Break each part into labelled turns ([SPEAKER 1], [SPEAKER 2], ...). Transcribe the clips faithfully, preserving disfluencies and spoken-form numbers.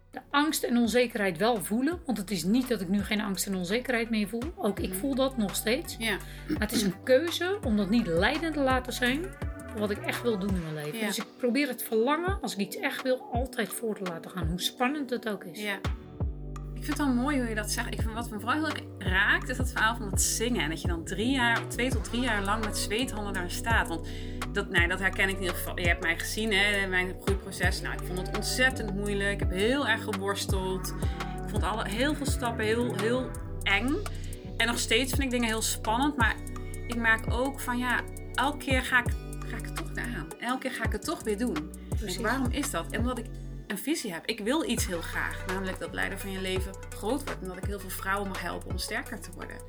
[SPEAKER 1] de angst en onzekerheid wel voelen. Want het is niet dat ik nu geen angst en onzekerheid meer voel. Ook ik voel dat nog steeds.
[SPEAKER 2] Ja.
[SPEAKER 1] Maar het is een keuze om dat niet leidend te laten zijn voor wat ik echt wil doen in mijn leven.
[SPEAKER 2] Ja.
[SPEAKER 1] Dus ik probeer het verlangen, als ik iets echt wil, altijd voor te laten gaan. Hoe spannend het ook is.
[SPEAKER 2] Ja. Ik vind het wel mooi hoe je dat zegt. Ik vind wat me vooral heel erg raakt, is dat verhaal van het zingen. En dat je dan drie jaar, twee tot drie jaar lang met zweethanden daar staat. Want dat, nou, dat herken ik in ieder geval. Je hebt mij gezien, hè, mijn groeiproces. Nou, ik vond het ontzettend moeilijk. Ik heb heel erg geworsteld. Ik vond alle, heel veel stappen heel, heel eng. En nog steeds vind ik dingen heel spannend. Maar ik merk ook van ja, elke keer ga ik, ga ik het toch weer aan. Elke keer ga ik het toch weer doen. En waarom is dat? En omdat ik een visie heb. Ik wil iets heel graag. Namelijk dat leider van je leven groot wordt. En dat ik heel veel vrouwen mag helpen om sterker te worden.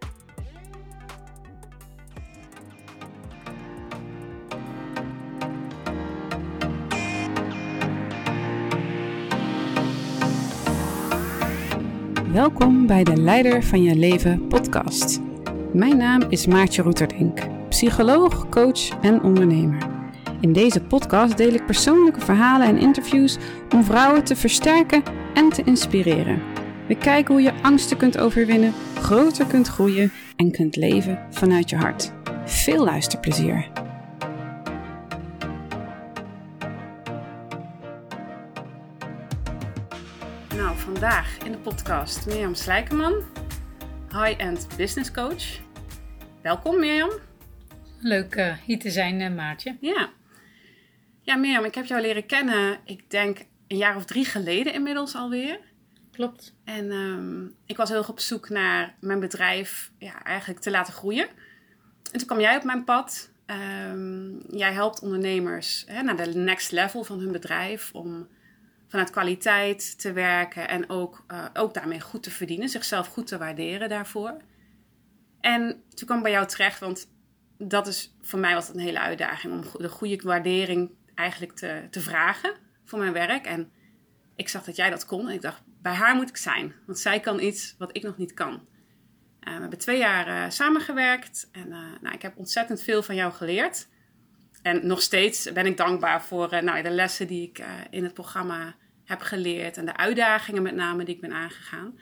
[SPEAKER 2] Welkom bij de Leider van je Leven podcast. Mijn naam is Maartje Roeterdink, psycholoog, coach en ondernemer. In deze podcast deel ik persoonlijke verhalen en interviews om vrouwen te versterken en te inspireren. We kijken hoe je angsten kunt overwinnen, groter kunt groeien en kunt leven vanuit je hart. Veel luisterplezier! Nou, vandaag in de podcast Mirjam Slijkerman, high-end business coach. Welkom Mirjam.
[SPEAKER 1] Leuk uh, hier te zijn, uh, Maartje.
[SPEAKER 2] Ja. Ja, Mirjam, ik heb jou leren kennen, ik denk een jaar of drie geleden inmiddels alweer.
[SPEAKER 1] Klopt.
[SPEAKER 2] En um, ik was heel erg op zoek naar mijn bedrijf ja, eigenlijk te laten groeien. En toen kwam jij op mijn pad. Um, jij helpt ondernemers hè, naar de next level van hun bedrijf om vanuit kwaliteit te werken en ook, uh, ook daarmee goed te verdienen, zichzelf goed te waarderen daarvoor. En toen kwam ik bij jou terecht, want dat is voor mij was het een hele uitdaging om de goede waardering eigenlijk te, te vragen voor mijn werk. En ik zag dat jij dat kon en ik dacht, bij haar moet ik zijn. Want zij kan iets wat ik nog niet kan. Uh, we hebben twee jaar uh, samengewerkt en uh, nou, ik heb ontzettend veel van jou geleerd. En nog steeds ben ik dankbaar voor uh, nou, de lessen die ik uh, in het programma heb geleerd. En de uitdagingen met name die ik ben aangegaan.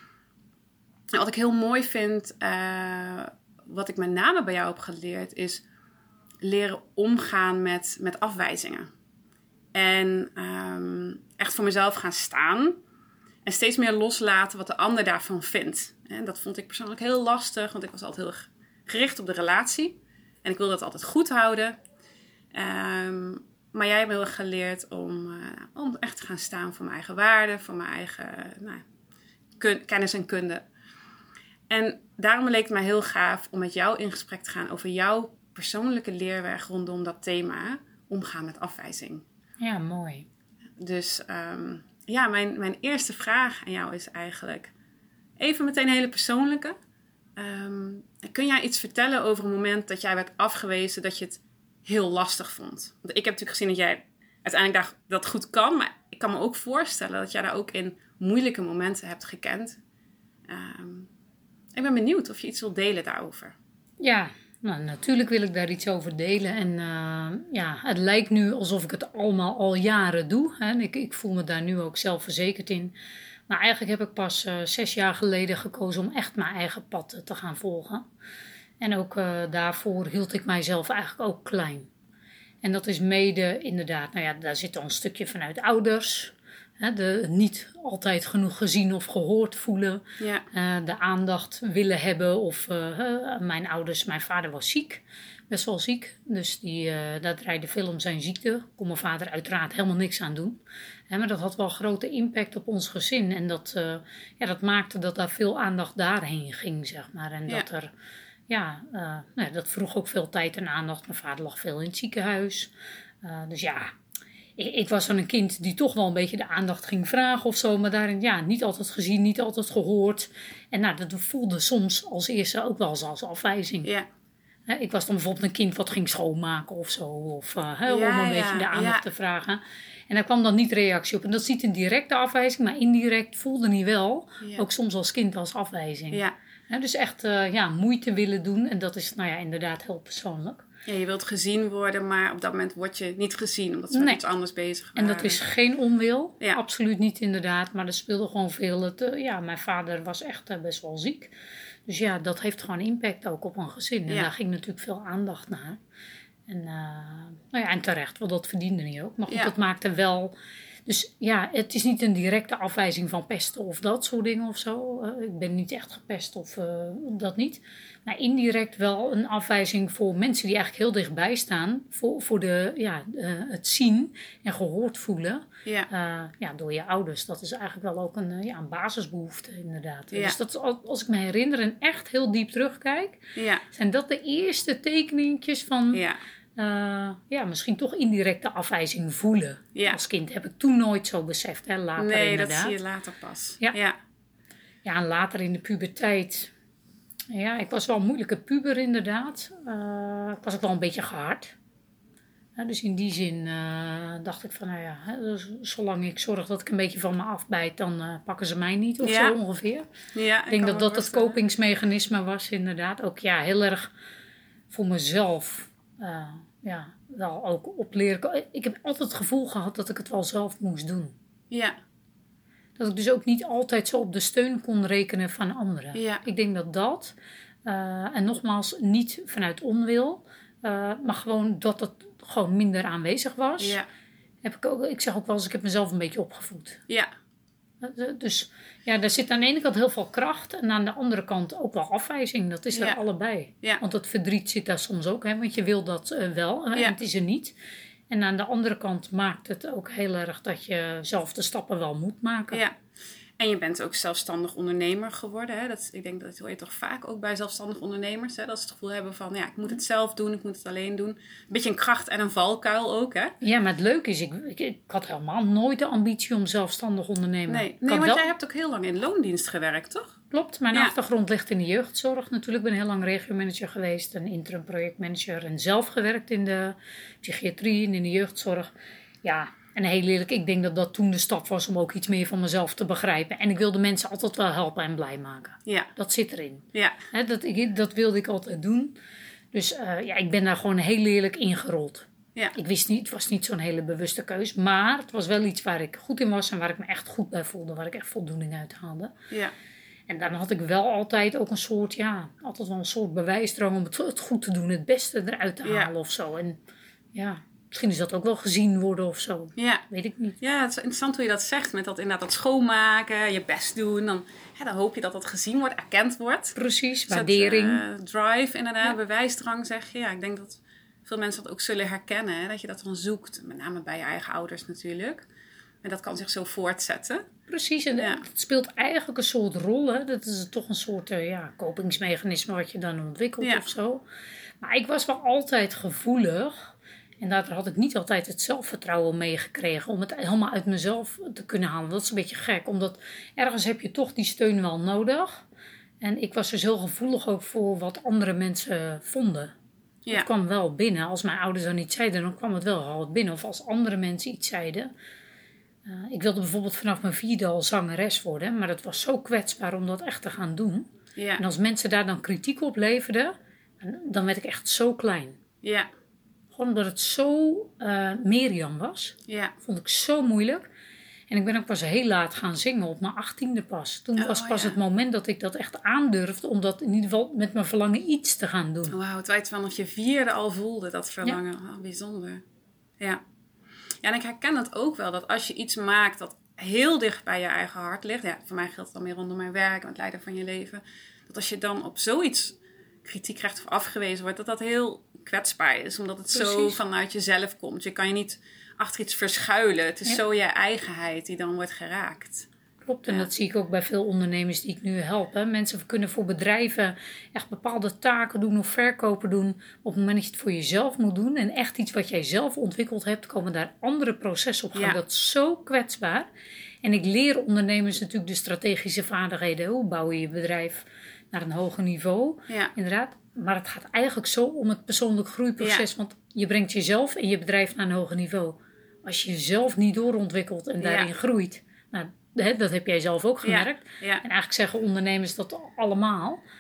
[SPEAKER 2] En wat ik heel mooi vind, uh, wat ik met name bij jou heb geleerd, is leren omgaan met, met afwijzingen. En um, echt voor mezelf gaan staan. En steeds meer loslaten wat de ander daarvan vindt. En dat vond ik persoonlijk heel lastig. Want ik was altijd heel erg gericht op de relatie. En ik wilde dat altijd goed houden. Um, maar jij hebt heel erg geleerd om, uh, om echt te gaan staan voor mijn eigen waarden. Voor mijn eigen uh, nou, kun, kennis en kunde. En daarom leek het mij heel gaaf om met jou in gesprek te gaan over jouw persoonlijke leerweg rondom dat thema. Omgaan met afwijzing.
[SPEAKER 1] Ja, mooi.
[SPEAKER 2] Dus um, ja, mijn, mijn eerste vraag aan jou is eigenlijk even meteen een hele persoonlijke. Um, kun jij iets vertellen over een moment dat jij werd afgewezen dat je het heel lastig vond? Want ik heb natuurlijk gezien dat jij uiteindelijk dacht dat het goed kan. Maar ik kan me ook voorstellen dat jij daar ook in moeilijke momenten hebt gekend. Um, ik ben benieuwd of je iets wilt delen daarover.
[SPEAKER 1] Ja, nou, natuurlijk wil ik daar iets over delen. En uh, ja, het lijkt nu alsof ik het allemaal al jaren doe. Hè. Ik, ik voel me daar nu ook zelfverzekerd in. Maar eigenlijk heb ik pas uh, zes jaar geleden gekozen om echt mijn eigen pad te gaan volgen. En ook uh, daarvoor hield ik mijzelf eigenlijk ook klein. En dat is mede inderdaad, nou ja, daar zit al een stukje vanuit ouders. Hè, de niet altijd genoeg gezien of gehoord voelen.
[SPEAKER 2] Ja.
[SPEAKER 1] Uh, de aandacht willen hebben. Of uh, uh, mijn ouders, mijn vader was ziek. Best wel ziek. Dus die, uh, dat draaide veel om zijn ziekte. Kon mijn vader uiteraard helemaal niks aan doen. Hè, maar dat had wel grote impact op ons gezin. En dat, uh, ja, dat maakte dat daar veel aandacht daarheen ging, zeg maar. En
[SPEAKER 2] Ja.
[SPEAKER 1] dat er... Ja, uh, nou, dat vroeg ook veel tijd en aandacht. Mijn vader lag veel in het ziekenhuis. Uh, dus ja, ik, ik was dan een kind die toch wel een beetje de aandacht ging vragen of zo. Maar daarin ja, niet altijd gezien, niet altijd gehoord. En nou, dat voelde soms als eerste ook wel eens als afwijzing.
[SPEAKER 2] Ja.
[SPEAKER 1] Uh, ik was dan bijvoorbeeld een kind wat ging schoonmaken of zo. Of uh, ja, om een ja, beetje de aandacht ja. te vragen. En daar kwam dan niet reactie op. En dat is niet een directe afwijzing, maar indirect voelde hij wel. Ja. Ook soms als kind als afwijzing.
[SPEAKER 2] Ja.
[SPEAKER 1] Ja, dus echt uh, ja, moeite willen doen. En dat is nou ja, inderdaad heel persoonlijk.
[SPEAKER 2] Ja, je wilt gezien worden, maar op dat moment word je niet gezien. Omdat ze met
[SPEAKER 1] Nee.
[SPEAKER 2] iets anders bezig
[SPEAKER 1] En
[SPEAKER 2] waren.
[SPEAKER 1] dat is geen onwil.
[SPEAKER 2] Ja.
[SPEAKER 1] Absoluut niet inderdaad. Maar er speelde gewoon veel. Het, eh, ja, mijn vader was echt eh, best wel ziek. Dus ja, dat heeft gewoon impact ook op een gezin. En
[SPEAKER 2] Ja.
[SPEAKER 1] daar ging natuurlijk veel aandacht naar. En, uh, nou ja, en terecht, want dat verdiende hij ook. Maar goed,
[SPEAKER 2] Ja.
[SPEAKER 1] dat maakte wel... Dus ja, het is niet een directe afwijzing van pesten of dat soort dingen of zo. Uh, ik ben niet echt gepest of uh, dat niet. Maar indirect wel een afwijzing voor mensen die eigenlijk heel dichtbij staan. Voor, voor de, ja, uh, het zien en gehoord voelen
[SPEAKER 2] Ja.
[SPEAKER 1] uh, ja, door je ouders. Dat is eigenlijk wel ook een, uh, ja, een basisbehoefte inderdaad.
[SPEAKER 2] Ja.
[SPEAKER 1] Dus dat is, als ik me herinner en echt heel diep terugkijk...
[SPEAKER 2] Ja.
[SPEAKER 1] zijn dat de eerste tekeningetjes van...
[SPEAKER 2] Ja.
[SPEAKER 1] Uh, ja, misschien toch indirecte afwijzing voelen.
[SPEAKER 2] Ja.
[SPEAKER 1] Als kind heb ik toen nooit zo beseft, hè, later
[SPEAKER 2] nee,
[SPEAKER 1] inderdaad.
[SPEAKER 2] dat zie je later pas.
[SPEAKER 1] Ja.
[SPEAKER 2] Ja.
[SPEAKER 1] Ja, en later in de puberteit. Ja, ik was wel een moeilijke puber inderdaad. Uh, ik was ook wel een beetje gehard. Uh, dus in die zin uh, dacht ik van, nou ja, hè, dus zolang ik zorg dat ik een beetje van me afbijt, dan uh, pakken ze mij niet of
[SPEAKER 2] Ja.
[SPEAKER 1] zo ongeveer.
[SPEAKER 2] Ja,
[SPEAKER 1] ik denk dat dat het kopingsmechanisme was inderdaad. Ook ja, heel erg voor mezelf... Uh, ja, wel ook op leren. Ik heb altijd het gevoel gehad dat ik het wel zelf moest doen.
[SPEAKER 2] Ja.
[SPEAKER 1] Dat ik dus ook niet altijd zo op de steun kon rekenen van anderen.
[SPEAKER 2] Ja.
[SPEAKER 1] Ik denk dat dat, uh, en nogmaals niet vanuit onwil, uh, maar gewoon dat het gewoon minder aanwezig was.
[SPEAKER 2] Ja.
[SPEAKER 1] Heb ik, ook, ik zeg ook wel eens, ik heb mezelf een beetje opgevoed.
[SPEAKER 2] Ja.
[SPEAKER 1] Dus ja, daar zit aan de ene kant heel veel kracht en aan de andere kant ook wel afwijzing. Dat is er
[SPEAKER 2] ja.
[SPEAKER 1] allebei.
[SPEAKER 2] Ja.
[SPEAKER 1] Want het verdriet zit daar soms ook, hè, want je wil dat uh, wel en
[SPEAKER 2] ja.
[SPEAKER 1] het is er niet. En aan de andere kant maakt het ook heel erg dat je zelf de stappen wel moet maken.
[SPEAKER 2] Ja. En je bent ook zelfstandig ondernemer geworden. Hè? Dat, ik denk dat hoor je toch vaak ook bij zelfstandig ondernemers. Hè? Dat ze het gevoel hebben van, ja, ik moet het zelf doen, ik moet het alleen doen. Een beetje een kracht en een valkuil ook, hè?
[SPEAKER 1] Ja, maar het leuke is, ik, ik, ik had helemaal nooit de ambitie om zelfstandig ondernemer.
[SPEAKER 2] Nee, nee want wel... jij hebt ook heel lang in loondienst gewerkt, toch?
[SPEAKER 1] Klopt, mijn
[SPEAKER 2] ja.
[SPEAKER 1] achtergrond ligt in de jeugdzorg natuurlijk. Ik ben heel lang regiomanager geweest, een interim projectmanager. En zelf gewerkt in de psychiatrie en in de jeugdzorg. Ja... En heel eerlijk, ik denk dat dat toen de stap was om ook iets meer van mezelf te begrijpen. En ik wilde mensen altijd wel helpen en blij maken.
[SPEAKER 2] Ja.
[SPEAKER 1] Dat zit erin.
[SPEAKER 2] Ja.
[SPEAKER 1] He, dat, ik, dat wilde ik altijd doen. Dus uh, ja, ik ben daar gewoon heel eerlijk ingerold.
[SPEAKER 2] Ja.
[SPEAKER 1] Ik wist niet, het was niet zo'n hele bewuste keus. Maar het was wel iets waar ik goed in was en waar ik me echt goed bij voelde. Waar ik echt voldoening uit haalde.
[SPEAKER 2] Ja.
[SPEAKER 1] En dan had ik wel altijd ook een soort, ja, altijd wel een soort bewijsdrang om het, het goed te doen. Het beste eruit te halen ja. of zo. En ja... Misschien is dat ook wel gezien worden of zo.
[SPEAKER 2] Ja.
[SPEAKER 1] Weet ik niet.
[SPEAKER 2] Ja, het is interessant hoe je dat zegt. Met dat inderdaad dat schoonmaken, je best doen. Dan, ja, dan hoop je dat dat gezien wordt, erkend wordt.
[SPEAKER 1] Precies, dus waardering.
[SPEAKER 2] Dat, uh, drive inderdaad, ja. bewijsdrang zeg je. Ja, ik denk dat veel mensen dat ook zullen herkennen. Hè, dat je dat dan zoekt. Met name bij je eigen ouders natuurlijk. En dat kan zich zo voortzetten.
[SPEAKER 1] Precies, en ja. het speelt eigenlijk een soort rol. Hè? Dat is toch een soort uh, ja, kopingsmechanisme wat je dan ontwikkelt ja. of zo. Maar ik was wel altijd gevoelig... En daardoor had ik niet altijd het zelfvertrouwen meegekregen om het helemaal uit mezelf te kunnen halen. Dat is een beetje gek, omdat ergens heb je toch die steun wel nodig. En ik was dus heel gevoelig ook voor wat andere mensen vonden. Ja. Het kwam wel binnen. Als mijn ouders dan iets zeiden, dan kwam het wel al binnen. Of als andere mensen iets zeiden. Uh, ik wilde bijvoorbeeld vanaf mijn vierde al zangeres worden. Maar dat was zo kwetsbaar om dat echt te gaan doen.
[SPEAKER 2] Ja.
[SPEAKER 1] En als mensen daar dan kritiek op leverden, dan werd ik echt zo klein.
[SPEAKER 2] Ja.
[SPEAKER 1] Gewoon omdat het zo uh, Mirjam was.
[SPEAKER 2] Ja.
[SPEAKER 1] Vond ik zo moeilijk. En ik ben ook pas heel laat gaan zingen, op mijn achttiende pas. Toen oh, was pas ja. het moment dat ik dat echt aandurfde. Om dat in ieder geval met mijn verlangen iets te gaan doen.
[SPEAKER 2] Wauw, terwijl je vanaf je vierde al voelde, dat verlangen. Ja. Oh, bijzonder. Ja. Ja, en ik herken het ook wel. Dat als je iets maakt dat heel dicht bij je eigen hart ligt. Ja, voor mij geldt het dan meer rondom mijn werk en het leiden van je leven. Dat als je dan op zoiets kritiek krijgt of afgewezen wordt, dat dat heel kwetsbaar is. Omdat het Precies. zo vanuit jezelf komt. Je kan je niet achter iets verschuilen. Het is ja. zo je eigenheid die dan wordt geraakt.
[SPEAKER 1] Klopt, en ja. dat zie ik ook bij veel ondernemers die ik nu help. Hè. Mensen kunnen voor bedrijven echt bepaalde taken doen of verkopen doen. Op het moment dat je het voor jezelf moet doen en echt iets wat jij zelf ontwikkeld hebt, komen daar andere processen op gaan. Ja. Dat is zo kwetsbaar. En ik leer ondernemers natuurlijk de strategische vaardigheden. Hoe bouw je je bedrijf naar een hoger niveau?
[SPEAKER 2] Ja.
[SPEAKER 1] Inderdaad. Maar het gaat eigenlijk zo om het persoonlijk groeiproces. Ja. Want je brengt jezelf en je bedrijf naar een hoger niveau. Als je jezelf niet doorontwikkelt en daarin ja. groeit. Nou, dat heb jij zelf ook gemerkt.
[SPEAKER 2] Ja. Ja.
[SPEAKER 1] En eigenlijk zeggen ondernemers dat allemaal.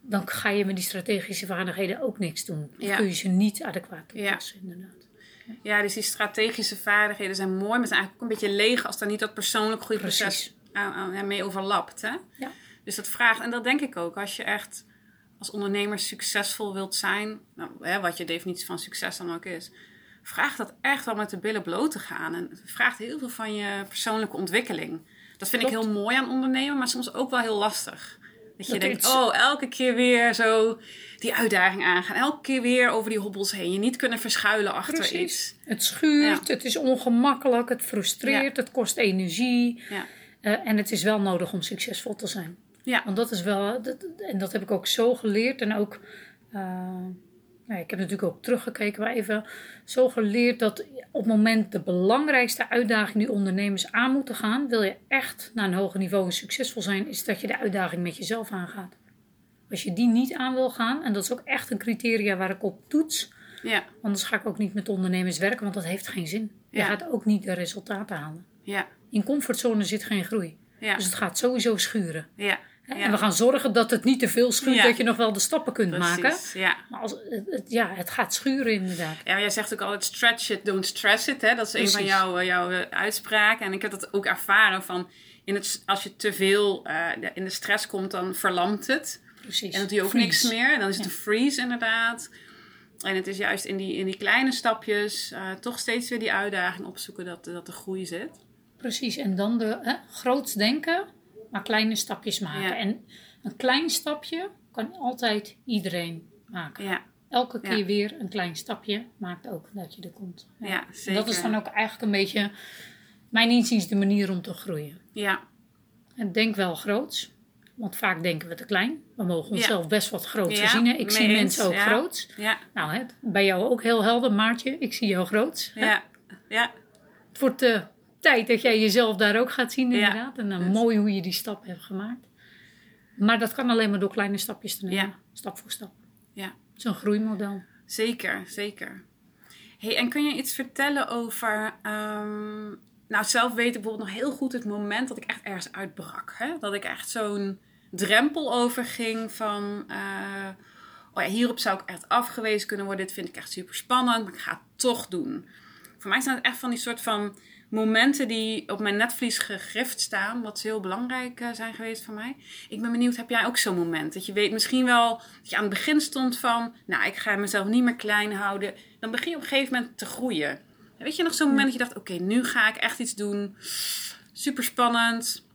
[SPEAKER 1] dan ga je met die strategische vaardigheden ook niks doen. Of
[SPEAKER 2] Ja.
[SPEAKER 1] kun je ze niet adequaat toepassen,
[SPEAKER 2] Ja.
[SPEAKER 1] inderdaad.
[SPEAKER 2] Ja, dus die strategische vaardigheden zijn mooi, maar zijn eigenlijk ook een beetje leeg als daar niet dat persoonlijk groeiproces
[SPEAKER 1] Precies.
[SPEAKER 2] aan, aan, ja, mee overlapt. Hè?
[SPEAKER 1] Ja.
[SPEAKER 2] Dus dat vraagt, en dat denk ik ook, als je echt als ondernemer succesvol wilt zijn, nou, hè, wat je definitie van succes dan ook is, vraagt dat echt wel met de billen bloot te gaan. En het vraagt heel veel van je persoonlijke ontwikkeling. Dat vind ik
[SPEAKER 1] Klopt.
[SPEAKER 2] heel mooi aan ondernemen, maar soms ook wel heel lastig. Dat je
[SPEAKER 1] Dat
[SPEAKER 2] denkt,
[SPEAKER 1] is-
[SPEAKER 2] oh, elke keer weer zo die uitdaging aangaan. Elke keer weer over die hobbels heen. Je niet kunnen verschuilen achter
[SPEAKER 1] Precies.
[SPEAKER 2] iets.
[SPEAKER 1] Het schuurt,
[SPEAKER 2] Ja.
[SPEAKER 1] het is ongemakkelijk, het frustreert, het kost energie.
[SPEAKER 2] Ja.
[SPEAKER 1] Eh, en het is wel nodig om succesvol te zijn.
[SPEAKER 2] Ja.
[SPEAKER 1] Want dat is wel, dat, en dat heb ik ook zo geleerd. En ook, uh, nou, ik heb natuurlijk ook teruggekeken, maar even zo geleerd dat op het moment de belangrijkste uitdaging die ondernemers aan moeten gaan, wil je echt naar een hoger niveau succesvol zijn, is dat je de uitdaging met jezelf aangaat. Als je die niet aan wil gaan, en dat is ook echt een criteria waar ik op toets,
[SPEAKER 2] Ja.
[SPEAKER 1] anders ga ik ook niet met ondernemers werken, want dat heeft geen zin. Je
[SPEAKER 2] Ja.
[SPEAKER 1] gaat ook niet de resultaten halen.
[SPEAKER 2] Ja.
[SPEAKER 1] In comfortzone zit geen groei.
[SPEAKER 2] Ja.
[SPEAKER 1] Dus het gaat sowieso schuren.
[SPEAKER 2] Ja.
[SPEAKER 1] Hè?
[SPEAKER 2] Ja.
[SPEAKER 1] En we gaan zorgen dat het niet te veel schuurt,
[SPEAKER 2] Ja.
[SPEAKER 1] dat je nog wel de stappen kunt maken.
[SPEAKER 2] Precies. Ja.
[SPEAKER 1] Maar als, het, het- ja, het gaat schuren inderdaad.
[SPEAKER 2] Ja, maar jij zegt ook altijd stretch it, don't stress it. Hè? Dat is een van
[SPEAKER 1] Precies.
[SPEAKER 2] jouw, eh, jouw eh, uitspraken. En ik heb dat ook ervaren van, in het, als je te veel eh, de- in de stress komt, dan verlamt het.
[SPEAKER 1] Precies.
[SPEAKER 2] En dan doe je ook
[SPEAKER 1] Freeze.
[SPEAKER 2] niks meer. En dan is het
[SPEAKER 1] Ja.
[SPEAKER 2] een freeze inderdaad. En het is juist in die, in die kleine stapjes eh, toch steeds weer die uitdaging opzoeken dat, dat de groei zit.
[SPEAKER 1] Precies. En dan de hè, groots denken, maar kleine stapjes maken.
[SPEAKER 2] Ja.
[SPEAKER 1] En een klein stapje kan altijd iedereen maken.
[SPEAKER 2] Ja,
[SPEAKER 1] Elke keer
[SPEAKER 2] Ja.
[SPEAKER 1] weer een klein stapje maakt ook dat je er komt.
[SPEAKER 2] ja,
[SPEAKER 1] En
[SPEAKER 2] zeker.
[SPEAKER 1] dat is dan ook eigenlijk een beetje, mijn inziens, de manier om te groeien.
[SPEAKER 2] Ja,
[SPEAKER 1] En denk wel groots. Want vaak denken we te klein. We mogen
[SPEAKER 2] Ja.
[SPEAKER 1] onszelf best wat groots
[SPEAKER 2] Ja,
[SPEAKER 1] zien. Hè? Ik zie
[SPEAKER 2] mee eens,
[SPEAKER 1] mensen ook
[SPEAKER 2] ja.
[SPEAKER 1] groots.
[SPEAKER 2] ja,
[SPEAKER 1] Nou, hè, bij jou ook heel helder, Maartje. Ik zie jou groots. hè?
[SPEAKER 2] ja, ja,
[SPEAKER 1] Het wordt uh, tijd dat jij jezelf daar ook gaat zien,
[SPEAKER 2] Ja.
[SPEAKER 1] inderdaad. En uh, mooi hoe je die stap hebt gemaakt. Maar dat kan alleen maar door kleine stapjes te nemen.
[SPEAKER 2] Ja.
[SPEAKER 1] Stap voor stap.
[SPEAKER 2] ja.
[SPEAKER 1] Het is een groeimodel.
[SPEAKER 2] Zeker, zeker. Hey, en kun je iets vertellen over... ehm, nou, zelf weet ik bijvoorbeeld nog heel goed het moment dat ik echt ergens uitbrak. Hè? Dat ik echt zo'n drempel overging van... eh, oh ja, hierop zou ik echt afgewezen kunnen worden. Dit vind ik echt super spannend, maar ik ga het toch doen. Voor mij zijn het echt van die soort van momenten die op mijn netvlies gegrift staan. Wat heel belangrijk uh, zijn geweest voor mij. Ik ben benieuwd, heb jij ook zo'n moment? Dat je weet misschien wel dat je aan het begin stond van... Nou, ik ga mezelf niet meer klein houden. Dan begin je op een gegeven moment te groeien. Weet je nog zo'n moment dat je dacht... Oké, nu ga ik echt iets doen. Super spannend.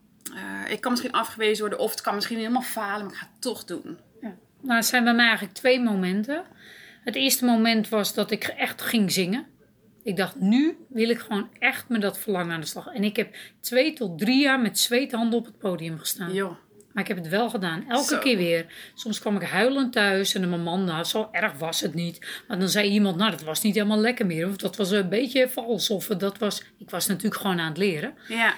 [SPEAKER 2] Uh, ik kan misschien afgewezen worden. Of het kan misschien helemaal falen. Maar ik ga het toch doen.
[SPEAKER 1] Ja. Nou, het zijn bij mij eigenlijk twee momenten. Het eerste moment was dat ik echt ging zingen. Ik dacht, nu wil ik gewoon echt met dat verlangen aan de slag. En ik heb twee tot drie jaar met zweethanden op het podium gestaan.
[SPEAKER 2] Jo.
[SPEAKER 1] Maar ik heb het wel gedaan. Elke
[SPEAKER 2] Zo.
[SPEAKER 1] keer weer. Soms kwam ik huilend thuis. En dan mijn man, nou, zo erg was het niet. Maar dan zei iemand, nou, dat was niet helemaal lekker meer. Of dat was een beetje vals. Of dat was... Ik was natuurlijk gewoon aan het leren.
[SPEAKER 2] Ja.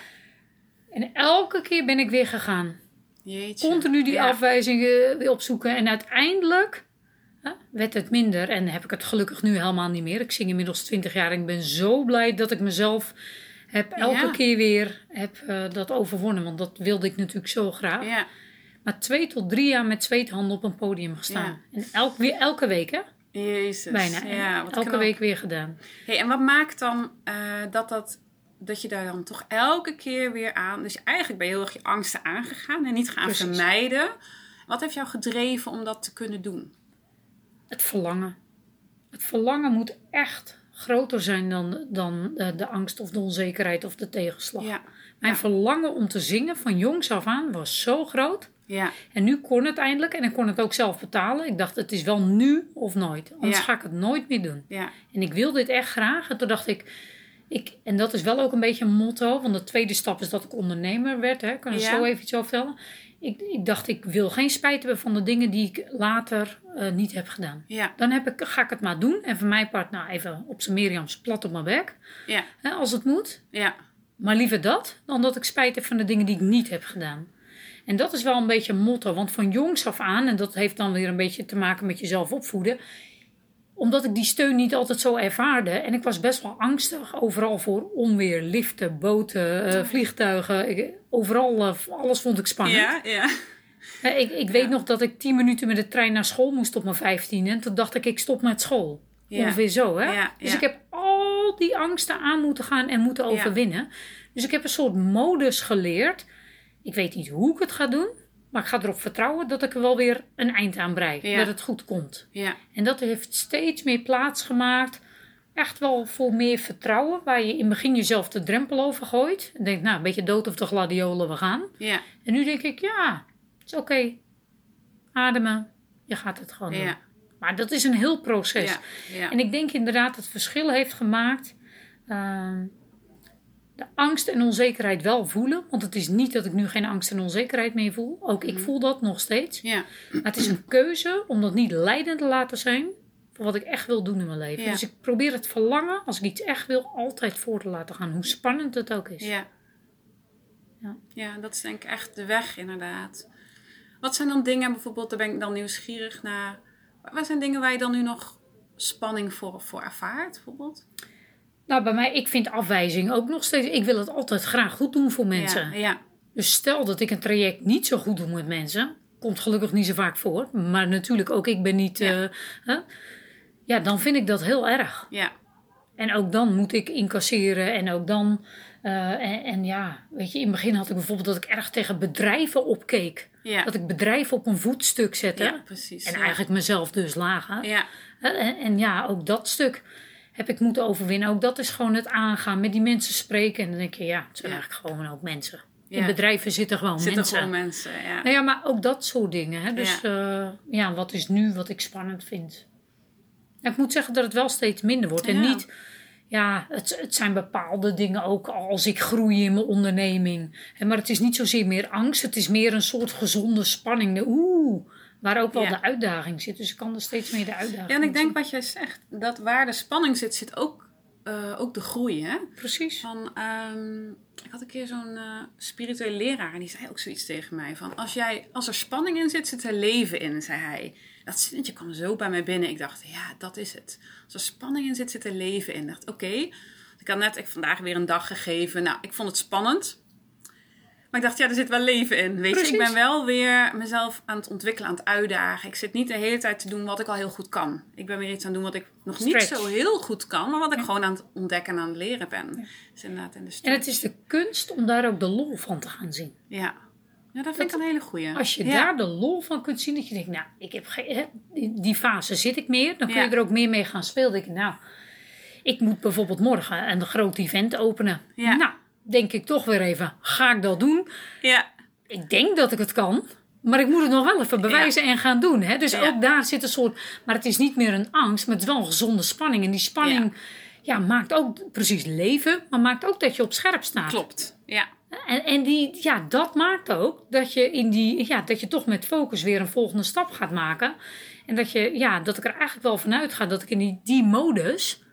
[SPEAKER 1] En elke keer ben ik weer gegaan.
[SPEAKER 2] Jeetje.
[SPEAKER 1] Continu die
[SPEAKER 2] Ja.
[SPEAKER 1] afwijzingen weer opzoeken. En uiteindelijk hè, werd het minder. En heb ik het gelukkig nu helemaal niet meer. Ik zing inmiddels twintig jaar. En ik ben zo blij dat ik mezelf heb elke
[SPEAKER 2] Ja.
[SPEAKER 1] keer weer heb, uh, dat overwonnen. Want dat wilde ik natuurlijk zo graag.
[SPEAKER 2] Ja.
[SPEAKER 1] Maar twee tot drie jaar met zweethanden op een podium gestaan.
[SPEAKER 2] Ja.
[SPEAKER 1] En elk, weer elke week, hè?
[SPEAKER 2] Jezus.
[SPEAKER 1] Bijna.
[SPEAKER 2] Ja, wat
[SPEAKER 1] elke
[SPEAKER 2] knap.
[SPEAKER 1] week weer gedaan.
[SPEAKER 2] Hey, en wat maakt dan uh, dat, dat, dat je daar dan toch elke keer weer aan... Dus eigenlijk ben je heel erg je angsten aangegaan en niet gaan
[SPEAKER 1] Precies.
[SPEAKER 2] vermijden. Wat heeft jou gedreven om dat te kunnen doen?
[SPEAKER 1] Het verlangen. Het verlangen moet echt groter zijn dan, dan de, de angst of de onzekerheid of de tegenslag.
[SPEAKER 2] Ja.
[SPEAKER 1] Mijn
[SPEAKER 2] Ja.
[SPEAKER 1] verlangen om te zingen van jongs af aan was zo groot.
[SPEAKER 2] Ja.
[SPEAKER 1] En nu kon het eindelijk en ik kon het ook zelf betalen. Ik dacht, het is wel nu of nooit. Anders
[SPEAKER 2] Ja.
[SPEAKER 1] ga ik het nooit meer doen.
[SPEAKER 2] Ja.
[SPEAKER 1] En ik wil dit echt graag. En toen dacht ik, ik, en dat is wel ook een beetje een motto. Want de tweede stap is dat ik ondernemer werd. Hè. Ik kan er
[SPEAKER 2] Ja.
[SPEAKER 1] zo even iets over vertellen. Ik, ik dacht, ik wil geen spijt hebben van de dingen die ik later uh, niet heb gedaan.
[SPEAKER 2] Ja.
[SPEAKER 1] Dan heb ik, ga ik het maar doen. En voor mijn part, nou even op zijn Miriams plat op mijn bek.
[SPEAKER 2] Ja.
[SPEAKER 1] Hè, als het moet.
[SPEAKER 2] Ja.
[SPEAKER 1] Maar liever dat, dan dat ik spijt heb van de dingen die ik niet heb gedaan. En dat is wel een beetje een motto. Want van jongs af aan, en dat heeft dan weer een beetje te maken met jezelf opvoeden. Omdat ik die steun niet altijd zo ervaarde. En ik was best wel angstig. Overal voor onweer, liften, boten, uh, vliegtuigen. Ik, overal, uh, alles vond ik spannend.
[SPEAKER 2] Ja. Ja.
[SPEAKER 1] Uh, ik ik
[SPEAKER 2] Ja.
[SPEAKER 1] weet nog dat ik tien minuten met de trein naar school moest op mijn vijftiende. En toen dacht ik, ik stop met school.
[SPEAKER 2] Ja.
[SPEAKER 1] Ongeveer zo, hè?
[SPEAKER 2] Ja,
[SPEAKER 1] Dus
[SPEAKER 2] ja.
[SPEAKER 1] ik heb al die angsten aan moeten gaan en moeten overwinnen. Dus ik heb een soort modus geleerd. Ik weet niet hoe ik het ga doen. Maar ik ga erop vertrouwen dat ik er wel weer een eind aan brei.
[SPEAKER 2] Ja.
[SPEAKER 1] Dat het goed komt.
[SPEAKER 2] Ja.
[SPEAKER 1] En dat heeft steeds meer plaats gemaakt. Echt wel voor meer vertrouwen. Waar je in het begin jezelf de drempel over gooit. En denkt, nou, een beetje dood of de gladiolen, we gaan.
[SPEAKER 2] Ja.
[SPEAKER 1] En nu denk ik, ja, het is oké. Okay. Ademen. Je gaat het gewoon doen.
[SPEAKER 2] Ja.
[SPEAKER 1] Maar dat is een heel proces.
[SPEAKER 2] Ja. Ja.
[SPEAKER 1] En ik denk inderdaad dat het verschil heeft gemaakt. Uh, de angst en onzekerheid wel voelen. Want het is niet dat ik nu geen angst en onzekerheid meer voel. Ook ik voel dat nog steeds.
[SPEAKER 2] Ja.
[SPEAKER 1] Maar het is een keuze om dat niet leidend te laten zijn. Voor wat ik echt wil doen in mijn leven.
[SPEAKER 2] Ja.
[SPEAKER 1] Dus ik probeer het verlangen, als ik iets echt wil, altijd voor te laten gaan. Hoe spannend het ook is.
[SPEAKER 2] Ja.
[SPEAKER 1] Ja.
[SPEAKER 2] Ja, dat is denk ik echt de weg inderdaad. Wat zijn dan dingen, bijvoorbeeld, daar ben ik dan nieuwsgierig naar. Wat zijn dingen waar je dan nu nog spanning voor, voor ervaart, bijvoorbeeld?
[SPEAKER 1] Nou, bij mij, ik vind afwijzing ook nog steeds. Ik wil het altijd graag goed doen voor mensen.
[SPEAKER 2] Ja, ja.
[SPEAKER 1] Dus stel dat ik een traject niet zo goed doe met mensen. Komt gelukkig niet zo vaak voor. Maar natuurlijk ook, ik ben niet...
[SPEAKER 2] Ja.
[SPEAKER 1] Uh, huh? Ja, dan vind ik dat heel erg.
[SPEAKER 2] Ja.
[SPEAKER 1] En ook dan moet ik incasseren. En ook dan... Uh, en, en ja, weet je, in het begin had ik bijvoorbeeld dat ik erg tegen bedrijven opkeek.
[SPEAKER 2] Ja.
[SPEAKER 1] Dat ik bedrijven op een voetstuk zette.
[SPEAKER 2] Ja, precies.
[SPEAKER 1] En
[SPEAKER 2] ja.
[SPEAKER 1] eigenlijk mezelf dus lager.
[SPEAKER 2] Ja.
[SPEAKER 1] En, en ja, ook dat stuk heb ik moeten overwinnen. Ook dat is gewoon het aangaan, met die mensen spreken. En dan denk je, ja, het zijn
[SPEAKER 2] Ja.
[SPEAKER 1] eigenlijk gewoon ook mensen.
[SPEAKER 2] Ja.
[SPEAKER 1] In bedrijven zitten gewoon
[SPEAKER 2] Zitten
[SPEAKER 1] mensen.
[SPEAKER 2] gewoon mensen, ja.
[SPEAKER 1] Nou ja, maar ook dat soort dingen. Hè? Dus ja. Uh, ja, wat is nu wat ik spannend vind? En ik moet zeggen dat het wel steeds minder wordt. En
[SPEAKER 2] Ja.
[SPEAKER 1] niet, ja, het, het zijn bepaalde dingen ook als ik groei in mijn onderneming. En maar het is niet zozeer meer angst. Het is meer een soort gezonde spanning. De, oeh, waar ook wel
[SPEAKER 2] Ja.
[SPEAKER 1] de uitdaging zit. Dus ik kan er steeds meer de uitdaging
[SPEAKER 2] Ja, en ik
[SPEAKER 1] in
[SPEAKER 2] denk
[SPEAKER 1] zien.
[SPEAKER 2] wat jij zegt, dat waar de spanning zit, zit ook, uh, ook de groei, hè?
[SPEAKER 1] Precies.
[SPEAKER 2] Van, um, ik had een keer zo'n uh, spirituele leraar en die zei ook zoiets tegen mij. Van, als, jij, als er spanning in zit, zit er leven in, zei hij. Dat zinnetje kwam zo bij mij binnen. Ik dacht, ja, dat is het. Als er spanning in zit, zit er leven in. Ik dacht, oké. Okay. Ik had net ik vandaag weer een dag gegeven. Nou, ik vond het spannend. Maar ik dacht, ja, er zit wel leven in. Weet
[SPEAKER 1] Precies.
[SPEAKER 2] je, ik ben wel weer mezelf aan het ontwikkelen, aan het uitdagen. Ik zit niet de hele tijd te doen wat ik al heel goed kan. Ik ben weer iets aan het doen wat ik nog
[SPEAKER 1] Stretch.
[SPEAKER 2] niet zo heel goed kan. Maar wat ik
[SPEAKER 1] Ja.
[SPEAKER 2] gewoon aan het ontdekken en aan het leren ben.
[SPEAKER 1] Ja.
[SPEAKER 2] Dus inderdaad in de
[SPEAKER 1] En
[SPEAKER 2] stretch.
[SPEAKER 1] het is de kunst om daar ook de lol van te gaan zien.
[SPEAKER 2] Ja. Ja, dat vind ik een hele goeie.
[SPEAKER 1] Als je
[SPEAKER 2] ja.
[SPEAKER 1] daar de lol van kunt zien, dat je denkt, nou, ik heb geen, hè, die, die fase zit ik meer. Dan kun
[SPEAKER 2] Ja.
[SPEAKER 1] je er ook meer mee gaan spelen. Dan denk ik, nou, ik moet bijvoorbeeld morgen een groot event openen.
[SPEAKER 2] Ja.
[SPEAKER 1] Nou, denk ik toch weer even, ga ik dat doen?
[SPEAKER 2] Ja.
[SPEAKER 1] Ik denk dat ik het kan, maar ik moet het nog wel even bewijzen
[SPEAKER 2] Ja.
[SPEAKER 1] en gaan doen. Hè? Dus
[SPEAKER 2] Ja.
[SPEAKER 1] ook daar zit een soort, maar het is niet meer een angst, maar het is wel een gezonde spanning. En die spanning ja. Ja, maakt ook precies leven, maar maakt ook dat je op scherp staat.
[SPEAKER 2] Klopt. Ja.
[SPEAKER 1] En, en die, ja, dat maakt ook dat je, in die, ja, dat je toch met focus weer een volgende stap gaat maken. En dat, je, ja, dat ik er eigenlijk wel vanuit ga dat ik in die, die modus,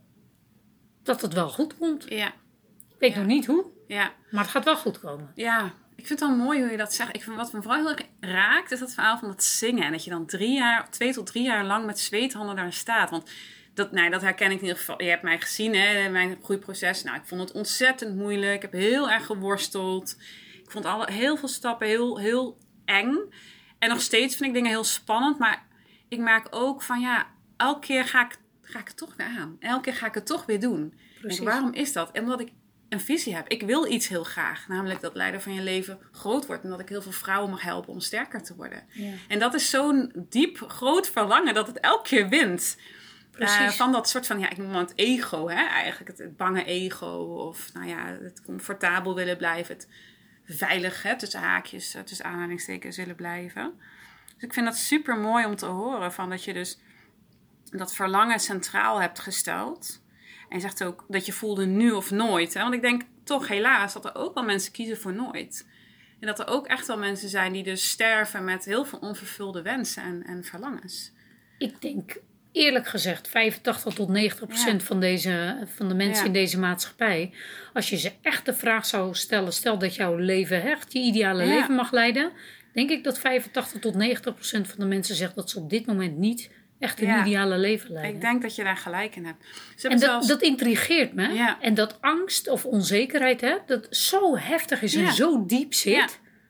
[SPEAKER 1] dat het wel goed komt.
[SPEAKER 2] Ja.
[SPEAKER 1] Ik weet
[SPEAKER 2] Ja.
[SPEAKER 1] nog niet hoe,
[SPEAKER 2] Ja.
[SPEAKER 1] maar het gaat wel goed komen.
[SPEAKER 2] Ja, ik vind het wel mooi hoe je dat zegt. Ik vind wat me vooral heel erg raakt, is dat verhaal van dat zingen. En dat je dan drie jaar, twee tot drie jaar lang met zweethanden daar staat. Want dat, nou, dat herken ik in ieder geval. Je hebt mij gezien, hè, mijn groeiproces. Nou, ik vond het ontzettend moeilijk. Ik heb heel erg geworsteld. Ik vond alle, heel veel stappen heel, heel eng. En nog steeds vind ik dingen heel spannend. Maar ik merk ook van, ja, elke keer ga ik, ga ik het toch weer aan. Elke keer ga ik het toch weer doen.
[SPEAKER 1] Precies.
[SPEAKER 2] En waarom is dat? En omdat ik een visie heb. Ik wil iets heel graag. Namelijk dat leider van je leven groot wordt. En dat ik heel veel vrouwen mag helpen om sterker te worden.
[SPEAKER 1] Ja.
[SPEAKER 2] En dat is zo'n diep, groot verlangen dat het elke keer wint.
[SPEAKER 1] Precies.
[SPEAKER 2] Uh, van dat soort van, ja, ik noem het ego, hè, eigenlijk. Het, het bange ego. Of, nou ja, het comfortabel willen blijven. Het veilig, hè, tussen haakjes, tussen aanhalingstekens willen blijven. Dus ik vind dat super mooi om te horen. Van dat je dus dat verlangen centraal hebt gesteld. En je zegt ook dat je voelde nu of nooit. Hè? Want ik denk toch helaas dat er ook wel mensen kiezen voor nooit. En dat er ook echt wel mensen zijn die dus sterven met heel veel onvervulde wensen en, en verlangens.
[SPEAKER 1] Ik denk eerlijk gezegd vijfentachtig tot negentig procent
[SPEAKER 2] Ja.
[SPEAKER 1] van, deze, van de mensen
[SPEAKER 2] Ja.
[SPEAKER 1] in deze maatschappij. Als je ze echt de vraag zou stellen, stel dat jouw leven echt je ideale
[SPEAKER 2] Ja.
[SPEAKER 1] leven mag leiden. Denk ik dat vijfentachtig tot negentig procent van de mensen zegt dat ze op dit moment niet echt een
[SPEAKER 2] Ja.
[SPEAKER 1] ideale leven leiden.
[SPEAKER 2] Ik denk dat je daar gelijk in hebt. Ze
[SPEAKER 1] En
[SPEAKER 2] hebben
[SPEAKER 1] dat,
[SPEAKER 2] zelfs...
[SPEAKER 1] dat intrigeert me.
[SPEAKER 2] Ja.
[SPEAKER 1] En dat angst of onzekerheid, hè, dat zo heftig is
[SPEAKER 2] Ja.
[SPEAKER 1] en zo diep zit.
[SPEAKER 2] Ja.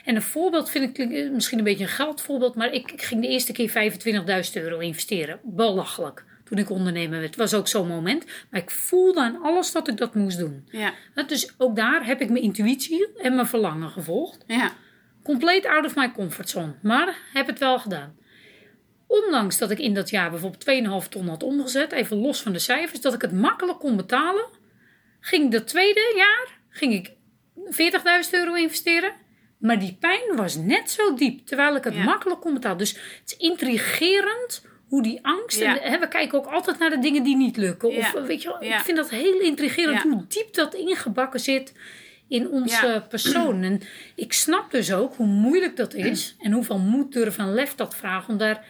[SPEAKER 1] En een voorbeeld vind ik misschien een beetje een geldvoorbeeld. Maar ik, ik ging de eerste keer vijfentwintigduizend euro investeren. Belachelijk. Toen ik ondernemer werd. Het was ook zo'n moment. Maar ik voelde aan alles dat ik dat moest doen.
[SPEAKER 2] Ja.
[SPEAKER 1] Dus ook daar heb ik mijn intuïtie en mijn verlangen gevolgd.
[SPEAKER 2] Ja.
[SPEAKER 1] Compleet out of my comfortzone. Maar heb het wel gedaan. Ondanks dat ik in dat jaar bijvoorbeeld twee komma vijf ton had omgezet. Even los van de cijfers. Dat ik het makkelijk kon betalen. Ging dat tweede jaar. Ging ik veertigduizend euro investeren. Maar die pijn was net zo diep. Terwijl ik het
[SPEAKER 2] Ja.
[SPEAKER 1] makkelijk kon betalen. Dus het is intrigerend hoe die angst...
[SPEAKER 2] Ja.
[SPEAKER 1] En, hè, we kijken ook altijd naar de dingen die niet lukken. Of,
[SPEAKER 2] Ja.
[SPEAKER 1] weet je wel,
[SPEAKER 2] Ja.
[SPEAKER 1] ik vind dat heel intrigerend
[SPEAKER 2] Ja.
[SPEAKER 1] hoe diep dat ingebakken zit in onze
[SPEAKER 2] Ja.
[SPEAKER 1] persoon. En ik snap dus ook hoe moeilijk dat is. En hoeveel moed, durf en lef dat vraagt. Om daar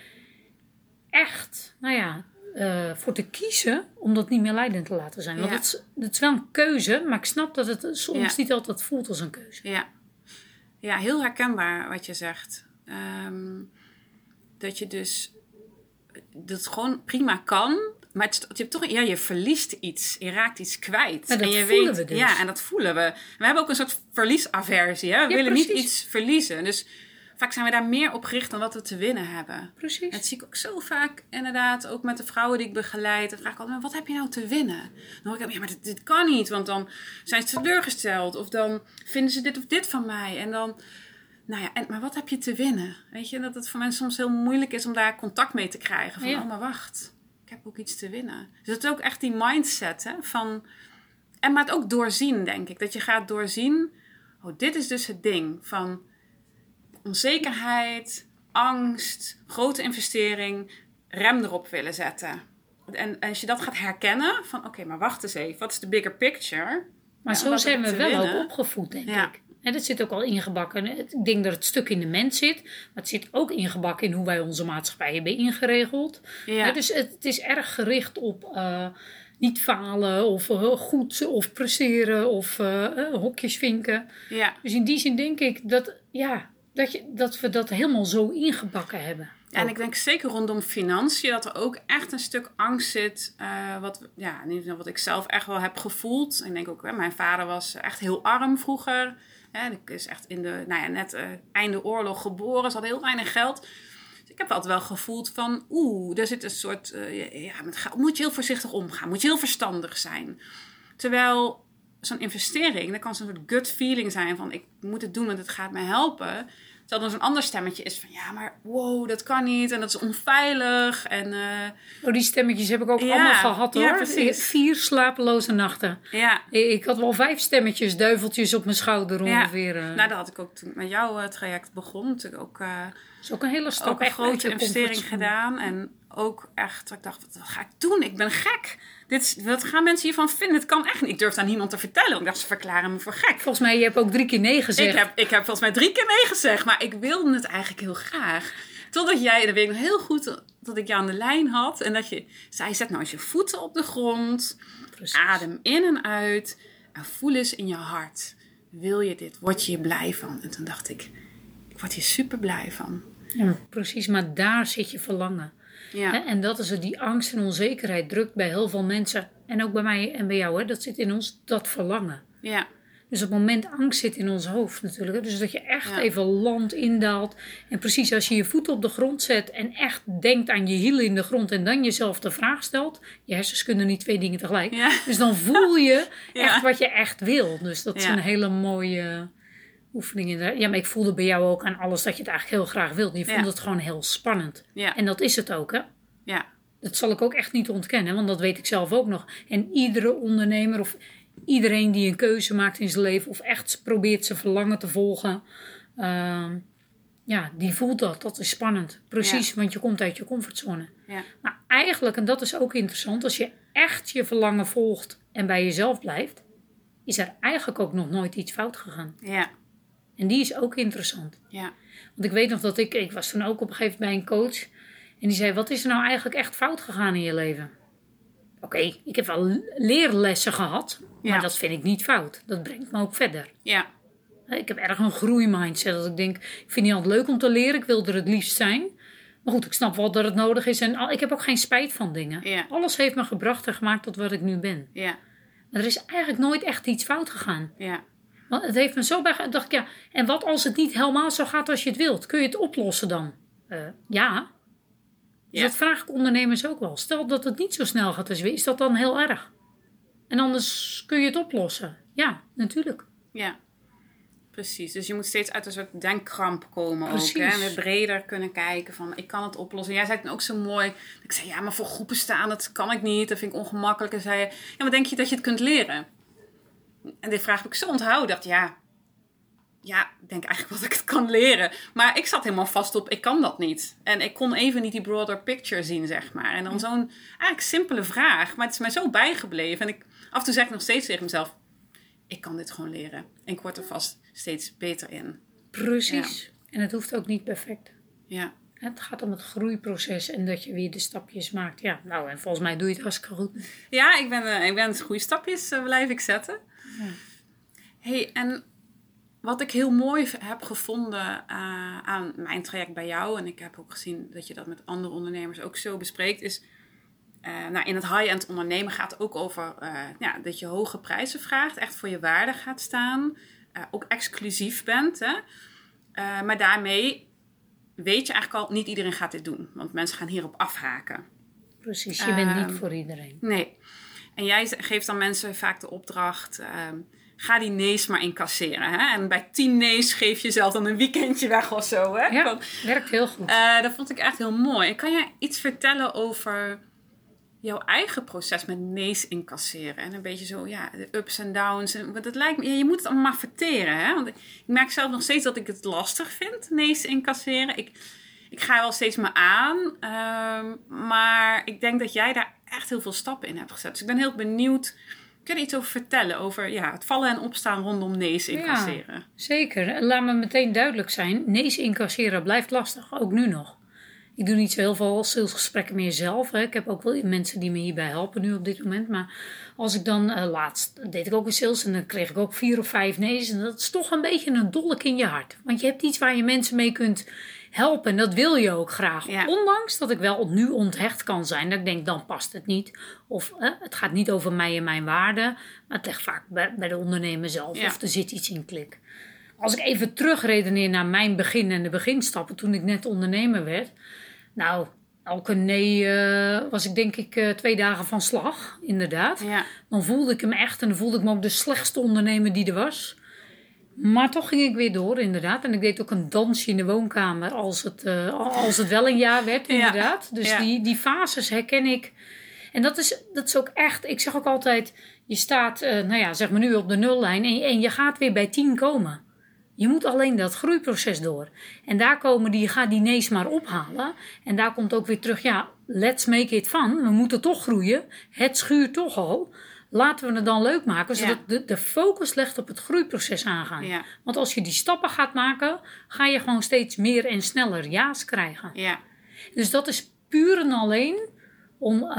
[SPEAKER 1] echt, nou ja... Uh, voor te kiezen om dat niet meer leidend te laten zijn. Want
[SPEAKER 2] Ja.
[SPEAKER 1] het, is, het is wel een keuze, maar ik snap dat het soms
[SPEAKER 2] Ja.
[SPEAKER 1] niet altijd voelt als een keuze.
[SPEAKER 2] Ja, ja, heel herkenbaar wat je zegt. Um, dat je dus dat het gewoon prima kan, maar het, je hebt toch, ja, je verliest iets, je raakt iets kwijt.
[SPEAKER 1] Ja, dat
[SPEAKER 2] en je
[SPEAKER 1] voelen
[SPEAKER 2] weet,
[SPEAKER 1] we dus.
[SPEAKER 2] Ja, en dat voelen we. We hebben ook een soort verliesaversie. Hè? We
[SPEAKER 1] Ja,
[SPEAKER 2] willen
[SPEAKER 1] precies.
[SPEAKER 2] niet iets verliezen. Dus vaak zijn we daar meer op gericht dan wat we te winnen hebben.
[SPEAKER 1] Precies.
[SPEAKER 2] Dat zie ik ook zo vaak, inderdaad, ook met de vrouwen die ik begeleid. Dan vraag ik altijd, wat heb je nou te winnen? Dan hoor ik, ja, maar dit, dit kan niet, want dan zijn ze teleurgesteld. Of dan vinden ze dit of dit van mij. En dan, nou ja, en, maar wat heb je te winnen? Weet je, dat het voor mensen soms heel moeilijk is om daar contact mee te krijgen. Van,
[SPEAKER 1] Ja.
[SPEAKER 2] oh, maar wacht, ik heb ook iets te winnen. Dus het is ook echt die mindset, hè, van... En maar het ook doorzien, denk ik. Dat je gaat doorzien, oh, dit is dus het ding van... onzekerheid, angst, grote investering, rem erop willen zetten. En als je dat gaat herkennen, van oké, okay, maar wacht eens even, wat is de bigger picture?
[SPEAKER 1] Maar
[SPEAKER 2] Ja,
[SPEAKER 1] zo
[SPEAKER 2] wat
[SPEAKER 1] zijn
[SPEAKER 2] heb
[SPEAKER 1] we
[SPEAKER 2] ik te
[SPEAKER 1] wel
[SPEAKER 2] winnen?
[SPEAKER 1] ook opgevoed, denk
[SPEAKER 2] Ja.
[SPEAKER 1] ik. En dat zit ook al ingebakken. Ik denk dat het stuk in de mens zit. Maar het zit ook ingebakken in hoe wij onze maatschappij hebben ingeregeld.
[SPEAKER 2] Ja.
[SPEAKER 1] Ja, dus het, het is erg gericht op uh, niet falen of uh, goed of presteren of uh, uh, hokjes vinken.
[SPEAKER 2] Ja.
[SPEAKER 1] Dus in die zin denk ik dat, ja, dat, je, dat we dat helemaal zo ingebakken hebben.
[SPEAKER 2] Ja, en ik denk zeker rondom financiën dat er ook echt een stuk angst zit. Uh, wat, ja, in ieder geval wat ik zelf echt wel heb gevoeld. Ik denk ook, hè, mijn vader was echt heel arm vroeger. Hè, ik is echt in de, nou ja, net uh, einde oorlog geboren. Ze had heel weinig geld. Dus ik heb altijd wel gevoeld van, oeh, er zit een soort, uh, ja, met geld moet je heel voorzichtig omgaan. Moet je heel verstandig zijn. Terwijl zo'n investering, dat kan zo'n soort gut feeling zijn van, ik moet het doen, want het gaat mij helpen. Terwijl er zo'n ander stemmetje is van, ja, maar wow, dat kan niet. En dat is onveilig. En, uh...
[SPEAKER 1] Oh, die stemmetjes heb ik ook
[SPEAKER 2] ja,
[SPEAKER 1] allemaal gehad, hoor.
[SPEAKER 2] Ja, precies.
[SPEAKER 1] Vier slapeloze nachten.
[SPEAKER 2] Ja.
[SPEAKER 1] Ik had wel vijf stemmetjes, duiveltjes op mijn schouder ongeveer.
[SPEAKER 2] Ja. Nou, dat had ik ook toen met jouw uh, traject begon. Natuurlijk ook, uh,
[SPEAKER 1] dat is ook een hele stap.
[SPEAKER 2] ook een
[SPEAKER 1] echt
[SPEAKER 2] grote investering gedaan. En ook echt, ik dacht, wat ga ik doen? Ik ben gek. Dit is, wat gaan mensen hiervan vinden? Het kan echt niet. Ik durfde aan niemand te vertellen. Want ik dacht, ze verklaren me voor gek.
[SPEAKER 1] Volgens mij, je hebt ook drie keer nee gezegd.
[SPEAKER 2] Ik heb, ik heb volgens mij drie keer nee gezegd. Maar ik wilde het eigenlijk heel graag. Totdat jij, dat weet ik nog heel goed, dat ik jou aan de lijn had. En dat je zei, zet nou eens je voeten op de grond. Precies. Adem in en uit. En voel eens in je hart. Wil je dit? Word je hier blij van? En toen dacht ik, ik word hier super blij van.
[SPEAKER 1] Ja, precies, maar daar zit je verlangen.
[SPEAKER 2] Ja.
[SPEAKER 1] En dat is het, die angst en onzekerheid drukt bij heel veel mensen. En ook bij mij en bij jou, hè, dat zit in ons, dat verlangen.
[SPEAKER 2] Ja.
[SPEAKER 1] Dus op het moment angst zit in ons hoofd natuurlijk. Hè. Dus dat je echt
[SPEAKER 2] ja.
[SPEAKER 1] even landt, indaalt. En precies als je je voet op de grond zet en echt denkt aan je hielen in de grond. En dan jezelf de vraag stelt. Je hersens kunnen niet twee dingen tegelijk.
[SPEAKER 2] Ja.
[SPEAKER 1] Dus dan voel je
[SPEAKER 2] ja.
[SPEAKER 1] echt wat je echt wil. Dus dat is
[SPEAKER 2] ja.
[SPEAKER 1] een hele mooie oefening. Ja, maar ik voelde bij jou ook aan alles dat je het eigenlijk heel graag wilde. Je vond
[SPEAKER 2] ja.
[SPEAKER 1] het gewoon heel spannend.
[SPEAKER 2] Ja.
[SPEAKER 1] En dat is het ook, hè?
[SPEAKER 2] Ja.
[SPEAKER 1] Dat zal ik ook echt niet ontkennen, want dat weet ik zelf ook nog. En iedere ondernemer of iedereen die een keuze maakt in zijn leven of echt probeert zijn verlangen te volgen, uh, ja, die voelt dat. Dat is spannend. Precies, ja. Want je komt uit je comfortzone.
[SPEAKER 2] Ja.
[SPEAKER 1] Maar eigenlijk, en dat is ook interessant, als je echt je verlangen volgt en bij jezelf blijft, is er eigenlijk ook nog nooit iets fout gegaan.
[SPEAKER 2] Ja.
[SPEAKER 1] En die is ook interessant.
[SPEAKER 2] Ja.
[SPEAKER 1] Want ik weet nog dat ik, ik was toen ook op een gegeven moment bij een coach. En die zei, wat is er nou eigenlijk echt fout gegaan in je leven? Oké, okay, ik heb wel leerlessen gehad. Maar ja. dat vind ik niet fout. Dat brengt me ook verder.
[SPEAKER 2] Ja.
[SPEAKER 1] Ik heb erg een groeimindset. Dat ik denk, ik vind het altijd leuk om te leren. Ik wil er het liefst zijn. Maar goed, ik snap wel dat het nodig is. En ik heb ook geen spijt van dingen.
[SPEAKER 2] Ja.
[SPEAKER 1] Alles heeft me gebracht en gemaakt tot wat ik nu ben.
[SPEAKER 2] Ja.
[SPEAKER 1] Maar er is eigenlijk nooit echt iets fout gegaan.
[SPEAKER 2] Ja.
[SPEAKER 1] Want het heeft me zo bij... dacht ik, ja, en wat als het niet helemaal zo gaat als je het wilt? Kun je het oplossen dan? Uh, ja. Dus
[SPEAKER 2] Ja.
[SPEAKER 1] dat vraag ik ondernemers ook wel. Stel dat het niet zo snel gaat als je wil, is dat dan heel erg? En anders kun je het oplossen. Ja, natuurlijk.
[SPEAKER 2] Ja, precies. Dus je moet steeds uit een soort denkkramp komen
[SPEAKER 1] Precies.
[SPEAKER 2] ook. Hè? En weer breder kunnen kijken van, ik kan het oplossen. Jij zei het ook zo mooi. Ik zei, ja, maar voor groepen staan, dat kan ik niet. Dat vind ik ongemakkelijk. En zei je, ja, maar denk je dat je het kunt leren? En dit vraag heb ik zo onthouden. Ik dacht, ja, ja, ik denk eigenlijk dat ik het kan leren. Maar ik zat helemaal vast op, ik kan dat niet. En ik kon even niet die broader picture zien, zeg maar. En dan zo'n eigenlijk simpele vraag. Maar het is mij zo bijgebleven. En ik, af en toe zeg ik nog steeds tegen mezelf, ik kan dit gewoon leren. En ik word er vast steeds beter in.
[SPEAKER 1] Precies.
[SPEAKER 2] Ja.
[SPEAKER 1] En het hoeft ook niet perfect.
[SPEAKER 2] Ja.
[SPEAKER 1] Het gaat om het groeiproces en dat je weer de stapjes maakt. Ja, nou, en volgens mij doe je het hartstikke goed.
[SPEAKER 2] Ja, ik ben, uh, ik ben goede stapjes uh, blijf ik zetten.
[SPEAKER 1] Ja.
[SPEAKER 2] Hey, en wat ik heel mooi heb gevonden uh, aan mijn traject bij jou, en ik heb ook gezien dat je dat met andere ondernemers ook zo bespreekt, is uh, nou, in het high-end ondernemen gaat het ook over uh, ja, dat je hoge prijzen vraagt, echt voor je waarde gaat staan, uh, ook exclusief bent. Hè? Uh, maar daarmee weet je eigenlijk al, niet iedereen gaat dit doen, want mensen gaan hierop afhaken.
[SPEAKER 1] Precies, je bent
[SPEAKER 2] uh,
[SPEAKER 1] niet voor iedereen.
[SPEAKER 2] Nee. En jij geeft dan mensen vaak de opdracht, uh, ga die nee's maar incasseren. Hè? En bij tien nee's geef je zelf dan een weekendje weg of zo. Hè?
[SPEAKER 1] Ja,
[SPEAKER 2] Want,
[SPEAKER 1] werkt heel goed.
[SPEAKER 2] Uh, dat vond ik echt heel mooi. En kan jij iets vertellen over jouw eigen proces met nee's incasseren? En een beetje zo, ja, de ups en downs. En, want het lijkt me, ja, je moet het allemaal maar verteren. Hè? Want ik merk zelf nog steeds dat ik het lastig vind, nee's incasseren. Ik, ik ga wel steeds maar aan. Uh, maar ik denk dat jij daar echt heel veel stappen in hebt gezet. Dus ik ben heel benieuwd. Kun je iets over vertellen? Over ja, het vallen en opstaan rondom nee's incasseren.
[SPEAKER 1] Ja, zeker. Laat me meteen duidelijk zijn. Nee's incasseren blijft lastig. Ook nu nog. Ik doe niet zo heel veel salesgesprekken meer zelf. Hè. Ik heb ook wel mensen die me hierbij helpen nu op dit moment. Maar als ik dan uh, laatst deed ik ook in sales en dan kreeg ik ook vier of vijf nee's. En dat is toch een beetje een dolk in je hart. Want je hebt iets waar je mensen mee kunt helpen. En dat wil je ook graag.
[SPEAKER 2] Ja.
[SPEAKER 1] Ondanks dat ik wel nu onthecht kan zijn. Dat ik denk, dan past het niet. Of eh, het gaat niet over mij en mijn waarden. Maar het ligt vaak bij, bij de ondernemer zelf.
[SPEAKER 2] Ja.
[SPEAKER 1] Of er zit iets in klik. Als ik even terugredeneer naar mijn begin en de beginstappen. Toen ik net ondernemer werd. Nou, elke nee uh, was ik denk ik uh, twee dagen van slag. Inderdaad.
[SPEAKER 2] Ja.
[SPEAKER 1] Dan voelde ik hem echt. En dan voelde ik me ook de slechtste ondernemer die er was. Maar toch ging ik weer door, inderdaad. En ik deed ook een dansje in de woonkamer als het, uh, als het wel een jaar werd, inderdaad. Ja. Dus ja. die, die fases herken ik. En dat is, dat is ook echt, ik zeg ook altijd, je staat, uh, nou ja, zeg maar nu op de nullijn en, en je gaat weer bij tien komen. Je moet alleen dat groeiproces door. En daar komen die, je gaat die nee's maar ophalen. En daar komt ook weer terug, ja, let's make it fun. We moeten toch groeien. Het schuurt toch al. Laten we het dan leuk maken, zodat ja. de, de focus legt op het groeiproces aangaan. Ja. Want als je die stappen gaat maken, ga je gewoon steeds meer en sneller ja's krijgen.
[SPEAKER 2] Ja.
[SPEAKER 1] Dus dat is puur en alleen om, uh,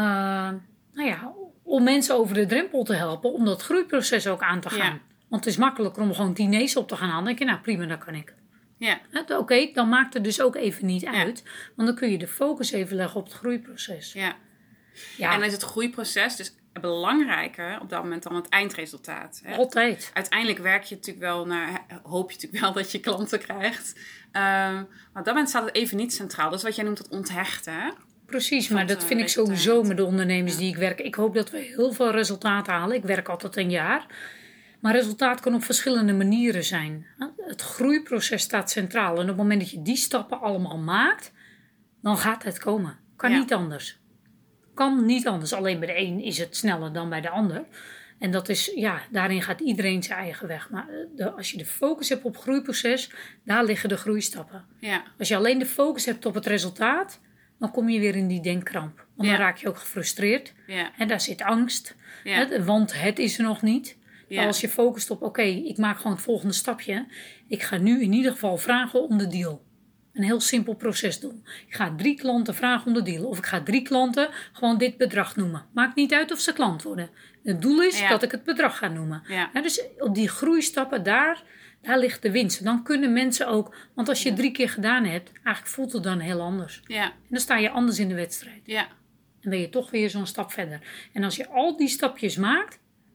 [SPEAKER 1] nou ja, om mensen over de drempel te helpen, om dat groeiproces ook aan te gaan. Ja. Want het is makkelijker om gewoon tien nee's op te gaan halen. Dan denk je, nou prima, dat kan ik.
[SPEAKER 2] Ja.
[SPEAKER 1] Oké, okay, dan maakt het dus ook even niet uit. Ja. Want dan kun je de focus even leggen op het groeiproces.
[SPEAKER 2] Ja. Ja. En dan is het groeiproces dus belangrijker op dat moment dan het eindresultaat. Hè?
[SPEAKER 1] Altijd.
[SPEAKER 2] Uiteindelijk werk je natuurlijk wel naar, hoop je natuurlijk wel dat je klanten krijgt. Um, maar op dat moment staat het even niet centraal. Dat is wat jij noemt het onthechten. Hè?
[SPEAKER 1] Precies, maar dat vind ik sowieso met de ondernemers ja. die ik werk. Ik hoop dat we heel veel resultaat halen. Ik werk altijd een jaar. Maar resultaat kan op verschillende manieren zijn. Het groeiproces staat centraal. En op het moment dat je die stappen allemaal maakt, dan gaat het komen. Kan ja. niet anders. Kan niet anders. Alleen bij de een is het sneller dan bij de ander. En dat is, ja, daarin gaat iedereen zijn eigen weg. Maar de, als je de focus hebt op het groeiproces, daar liggen de groeistappen.
[SPEAKER 2] Ja.
[SPEAKER 1] Als je alleen de focus hebt op het resultaat, dan kom je weer in die denkkramp. Want ja. dan raak je ook gefrustreerd.
[SPEAKER 2] Ja.
[SPEAKER 1] En daar zit angst.
[SPEAKER 2] Ja.
[SPEAKER 1] Hè, want het is er nog niet.
[SPEAKER 2] Ja.
[SPEAKER 1] Maar als je focust op, oké, okay, ik maak gewoon het volgende stapje. Ik ga nu in ieder geval vragen om de deal. Een heel simpel proces doen. Ik ga drie klanten vragen om de deal. Of ik ga drie klanten gewoon dit bedrag noemen. Maakt niet uit of ze klant worden. Het doel is ja. dat ik het bedrag ga noemen.
[SPEAKER 2] Ja.
[SPEAKER 1] Ja, dus op die groeistappen, daar, daar ligt de winst. Dan kunnen mensen ook... Want als je het drie keer gedaan hebt, eigenlijk voelt het dan heel anders.
[SPEAKER 2] Ja.
[SPEAKER 1] En dan sta je anders in de wedstrijd.
[SPEAKER 2] Ja.
[SPEAKER 1] Dan ben je toch weer zo'n stap verder. En als je al die stapjes maakt,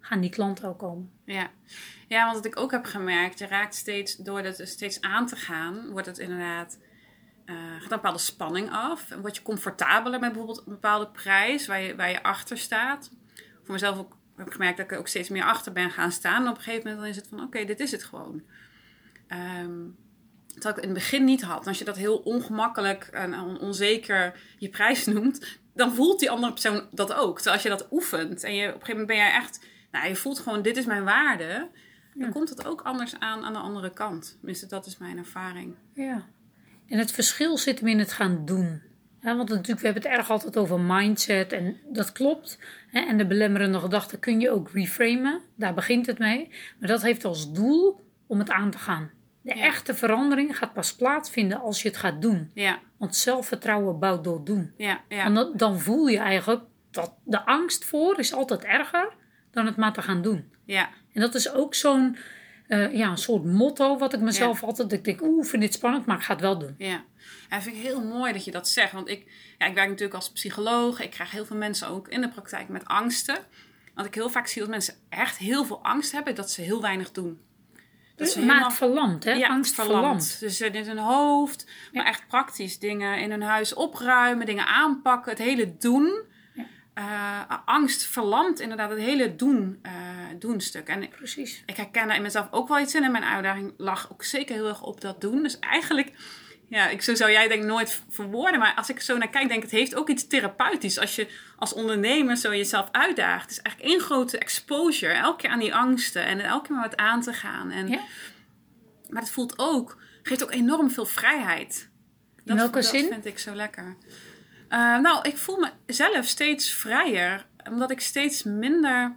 [SPEAKER 1] gaan die klanten ook komen.
[SPEAKER 2] Ja. ja, want wat ik ook heb gemerkt, je raakt steeds, door het steeds aan te gaan, wordt het inderdaad, uh, gaat een bepaalde spanning af. En word je comfortabeler met bijvoorbeeld een bepaalde prijs waar je, waar je achter staat. Voor mezelf ook, heb ik gemerkt dat ik er ook steeds meer achter ben gaan staan. En op een gegeven moment dan is het van, oké, okay, dit is het gewoon. Um, dat ik in het begin niet had. En als je dat heel ongemakkelijk en onzeker je prijs noemt, dan voelt die andere persoon dat ook. Terwijl als je dat oefent en je, op een gegeven moment ben jij echt, nou, je voelt gewoon, dit is mijn waarde. Dan ja. komt het ook anders aan aan de andere kant. Tenminste, dat is mijn ervaring.
[SPEAKER 1] Ja. En het verschil zit hem in het gaan doen. Ja, want natuurlijk, we hebben het erg altijd over mindset en dat klopt. Hè? En de belemmerende gedachten kun je ook reframen. Daar begint het mee. Maar dat heeft als doel om het aan te gaan. De ja. echte verandering gaat pas plaatsvinden als je het gaat doen.
[SPEAKER 2] Ja.
[SPEAKER 1] Want zelfvertrouwen bouwt door doen.
[SPEAKER 2] Ja, ja.
[SPEAKER 1] En dat, dan voel je eigenlijk dat de angst voor is altijd erger dan het maar te gaan doen.
[SPEAKER 2] Ja.
[SPEAKER 1] En dat is ook zo'n uh, ja, een soort motto wat ik mezelf ja. altijd... Ik denk, oeh, ik vind dit spannend, maar ik ga het wel doen.
[SPEAKER 2] Ja. Ja, dat vind ik heel mooi dat je dat zegt. Want ik, ja, ik werk natuurlijk als psycholoog. Ik krijg heel veel mensen ook in de praktijk met angsten. Want ik heel vaak zie dat mensen echt heel veel angst hebben, dat ze heel weinig doen.
[SPEAKER 1] Dat ze helemaal... Maakt verlamd, hè?
[SPEAKER 2] Ja,
[SPEAKER 1] angst
[SPEAKER 2] verlamd.
[SPEAKER 1] verlamd.
[SPEAKER 2] Dus in hun hoofd, maar ja. echt praktisch. Dingen in hun huis opruimen, dingen aanpakken, het hele doen. Ja. Uh, angst verlamt inderdaad het hele doen, uh, doenstuk. En
[SPEAKER 1] precies.
[SPEAKER 2] Ik herken daar in mezelf ook wel iets in. En mijn uitdaging lag ook zeker heel erg op dat doen. Dus eigenlijk, ja, ik, zo zou jij denk ik nooit verwoorden. Maar als ik zo naar kijk, denk ik, het heeft ook iets therapeutisch. Als je als ondernemer zo jezelf uitdaagt. Het is eigenlijk één grote exposure. Elke keer aan die angsten. En elke keer maar wat aan te gaan. En,
[SPEAKER 1] ja.
[SPEAKER 2] Maar het voelt ook, geeft ook enorm veel vrijheid. Dat,
[SPEAKER 1] in welke
[SPEAKER 2] dat
[SPEAKER 1] zin?
[SPEAKER 2] vind ik zo lekker. Uh, nou, ik voel mezelf steeds vrijer. Omdat ik steeds minder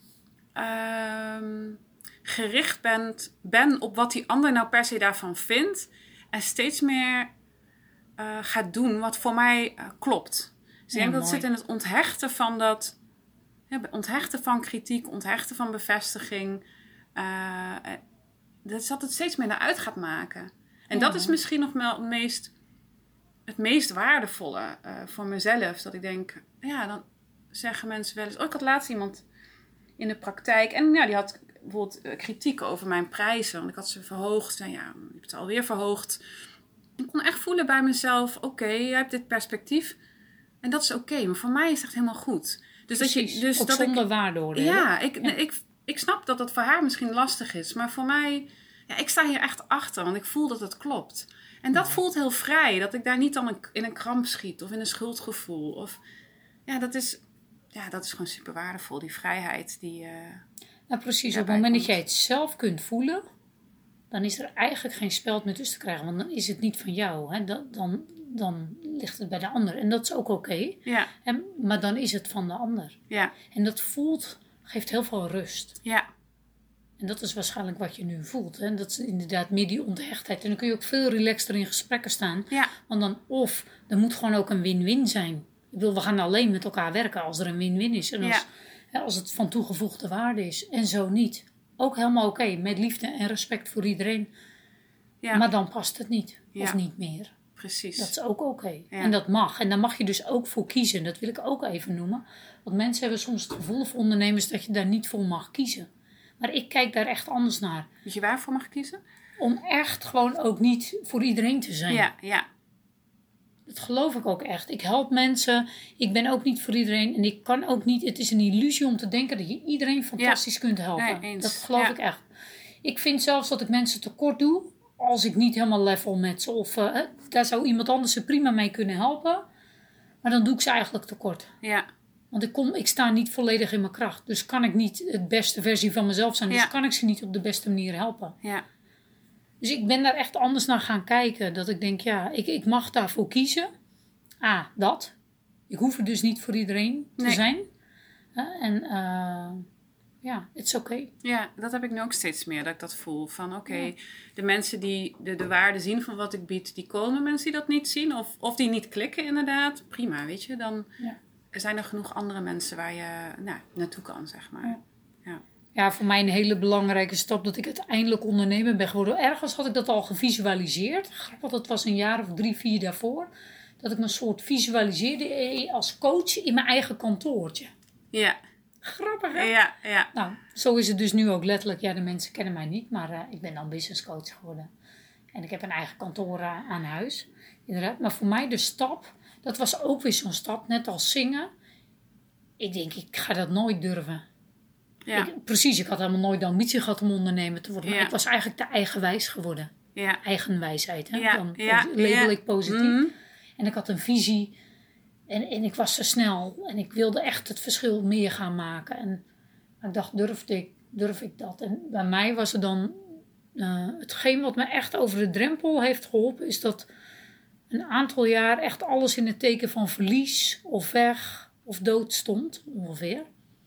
[SPEAKER 2] uh, gericht ben, ben op wat die ander nou per se daarvan vindt. En steeds meer uh, gaat doen wat voor mij uh, klopt. Dus ik denk ja, dat het zit in het onthechten van dat... Ja, onthechten van kritiek, onthechten van bevestiging. Uh, dat is dat het steeds meer naar uit gaat maken. En ja. dat is misschien nog wel het meest, het meest waardevolle uh, voor mezelf. Dat ik denk, ja, dan zeggen mensen wel eens... Oh, ik had laatst iemand in de praktijk. En ja, die had bijvoorbeeld uh, kritiek over mijn prijzen. Want ik had ze verhoogd. En ja, ik heb het alweer verhoogd. Ik kon echt voelen bij mezelf... Oké, okay, jij hebt dit perspectief. En dat is oké. Okay, maar voor mij is het echt helemaal goed. Dus
[SPEAKER 1] Precies,
[SPEAKER 2] dat je, dus
[SPEAKER 1] ook
[SPEAKER 2] dat
[SPEAKER 1] zonder
[SPEAKER 2] ik,
[SPEAKER 1] waardeoordelen.
[SPEAKER 2] Ja, ik, ja. Ik, ik snap dat dat voor haar misschien lastig is. Maar voor mij... Ja, ik sta hier echt achter. Want ik voel dat het klopt. En dat ja. voelt heel vrij. Dat ik daar niet dan in een kramp schiet. Of in een schuldgevoel. Of, ja, dat is, ja, dat is gewoon super waardevol. Die vrijheid die... Uh,
[SPEAKER 1] nou, precies. Op het moment komt. Dat jij het zelf kunt voelen... dan is er eigenlijk geen speld meer tussen te krijgen. Want dan is het niet van jou. Hè? Dan, dan, dan ligt het bij de ander. En dat is ook oké. Okay.
[SPEAKER 2] Ja.
[SPEAKER 1] En, maar dan is het van de ander.
[SPEAKER 2] Ja.
[SPEAKER 1] En dat voelt, geeft heel veel rust.
[SPEAKER 2] Ja.
[SPEAKER 1] En dat is waarschijnlijk wat je nu voelt. Hè? Dat is inderdaad meer die onthechtheid. En dan kun je ook veel relaxter in gesprekken staan.
[SPEAKER 2] Ja.
[SPEAKER 1] Want dan, of, er moet gewoon ook een win-win zijn. Ik bedoel, we gaan alleen met elkaar werken als er een win-win is. En als, ja. hè, als het van toegevoegde waarde is. En zo niet. Ook helemaal oké. Okay, met liefde en respect voor iedereen. Ja. Maar dan past het niet. Ja. Of niet meer.
[SPEAKER 2] Precies.
[SPEAKER 1] Dat is ook oké. Okay. Ja. En dat mag. En daar mag je dus ook voor kiezen. Dat wil ik ook even noemen. Want mensen hebben soms het gevoel voor ondernemers dat je daar niet voor mag kiezen. Maar ik kijk daar echt anders naar.
[SPEAKER 2] Dat je waarvoor mag kiezen?
[SPEAKER 1] Om echt gewoon ook niet voor iedereen te zijn.
[SPEAKER 2] Ja, ja.
[SPEAKER 1] Dat geloof ik ook echt. Ik help mensen. Ik ben ook niet voor iedereen. En ik kan ook niet... Het is een illusie om te denken dat je iedereen fantastisch ja. kunt helpen.
[SPEAKER 2] Nee, eens.
[SPEAKER 1] Dat geloof
[SPEAKER 2] ja.
[SPEAKER 1] ik echt. Ik vind zelfs dat ik mensen tekort doe. Als ik niet helemaal level met ze. Of uh, daar zou iemand anders ze prima mee kunnen helpen. Maar dan doe ik ze eigenlijk tekort.
[SPEAKER 2] Ja.
[SPEAKER 1] Want ik, kom, ik sta niet volledig in mijn kracht. Dus kan ik niet de beste versie van mezelf zijn. Dus ja. kan ik ze niet op de beste manier helpen.
[SPEAKER 2] Ja.
[SPEAKER 1] Dus ik ben daar echt anders naar gaan kijken. Dat ik denk, ja, ik, ik mag daarvoor kiezen. Ah, dat. Ik hoef er dus niet voor iedereen te nee. zijn. Uh, en uh, ja, het is oké. Okay.
[SPEAKER 2] Ja, dat heb ik nu ook steeds meer. Dat ik dat voel. Van oké, okay, ja. de mensen die de, de waarde zien van wat ik bied, die komen. Mensen die dat niet zien. Of, of die niet klikken inderdaad. Prima, weet je. Dan... Ja. Er zijn er genoeg andere mensen waar je nou, naartoe kan, zeg maar.
[SPEAKER 1] Ja.
[SPEAKER 2] Ja.
[SPEAKER 1] ja, voor mij een hele belangrijke stap dat ik uiteindelijk ondernemer ben geworden. Ergens had ik dat al gevisualiseerd. Grappig, dat was een jaar of drie, vier daarvoor. Dat ik me een soort visualiseerde als coach in mijn eigen kantoortje.
[SPEAKER 2] Ja.
[SPEAKER 1] Grappig, hè?
[SPEAKER 2] Ja, ja.
[SPEAKER 1] Nou, zo is het dus nu ook letterlijk. Ja, de mensen kennen mij niet, maar uh, ik ben dan business coach geworden. En ik heb een eigen kantoor uh, aan huis. Inderdaad. Maar voor mij de stap, dat was ook weer zo'n stap, net als zingen. Ik denk, ik ga dat nooit durven.
[SPEAKER 2] Ja.
[SPEAKER 1] Ik, precies, ik had helemaal nooit de ambitie gehad om ondernemer te worden. Maar
[SPEAKER 2] Ja.
[SPEAKER 1] ik was eigenlijk te eigenwijs geworden.
[SPEAKER 2] Ja.
[SPEAKER 1] Eigenwijsheid, hè?
[SPEAKER 2] Ja.
[SPEAKER 1] Dan
[SPEAKER 2] Ja.
[SPEAKER 1] label
[SPEAKER 2] Ja.
[SPEAKER 1] ik positief.
[SPEAKER 2] Mm.
[SPEAKER 1] En ik had een visie. En, en ik was zo snel. En ik wilde echt het verschil meer gaan maken. En ik dacht, durf ik, durf ik dat? En bij mij was het dan... Uh, hetgeen wat me echt over de drempel heeft geholpen... is dat een aantal jaar echt alles in het teken van verlies... of weg of dood stond, ongeveer.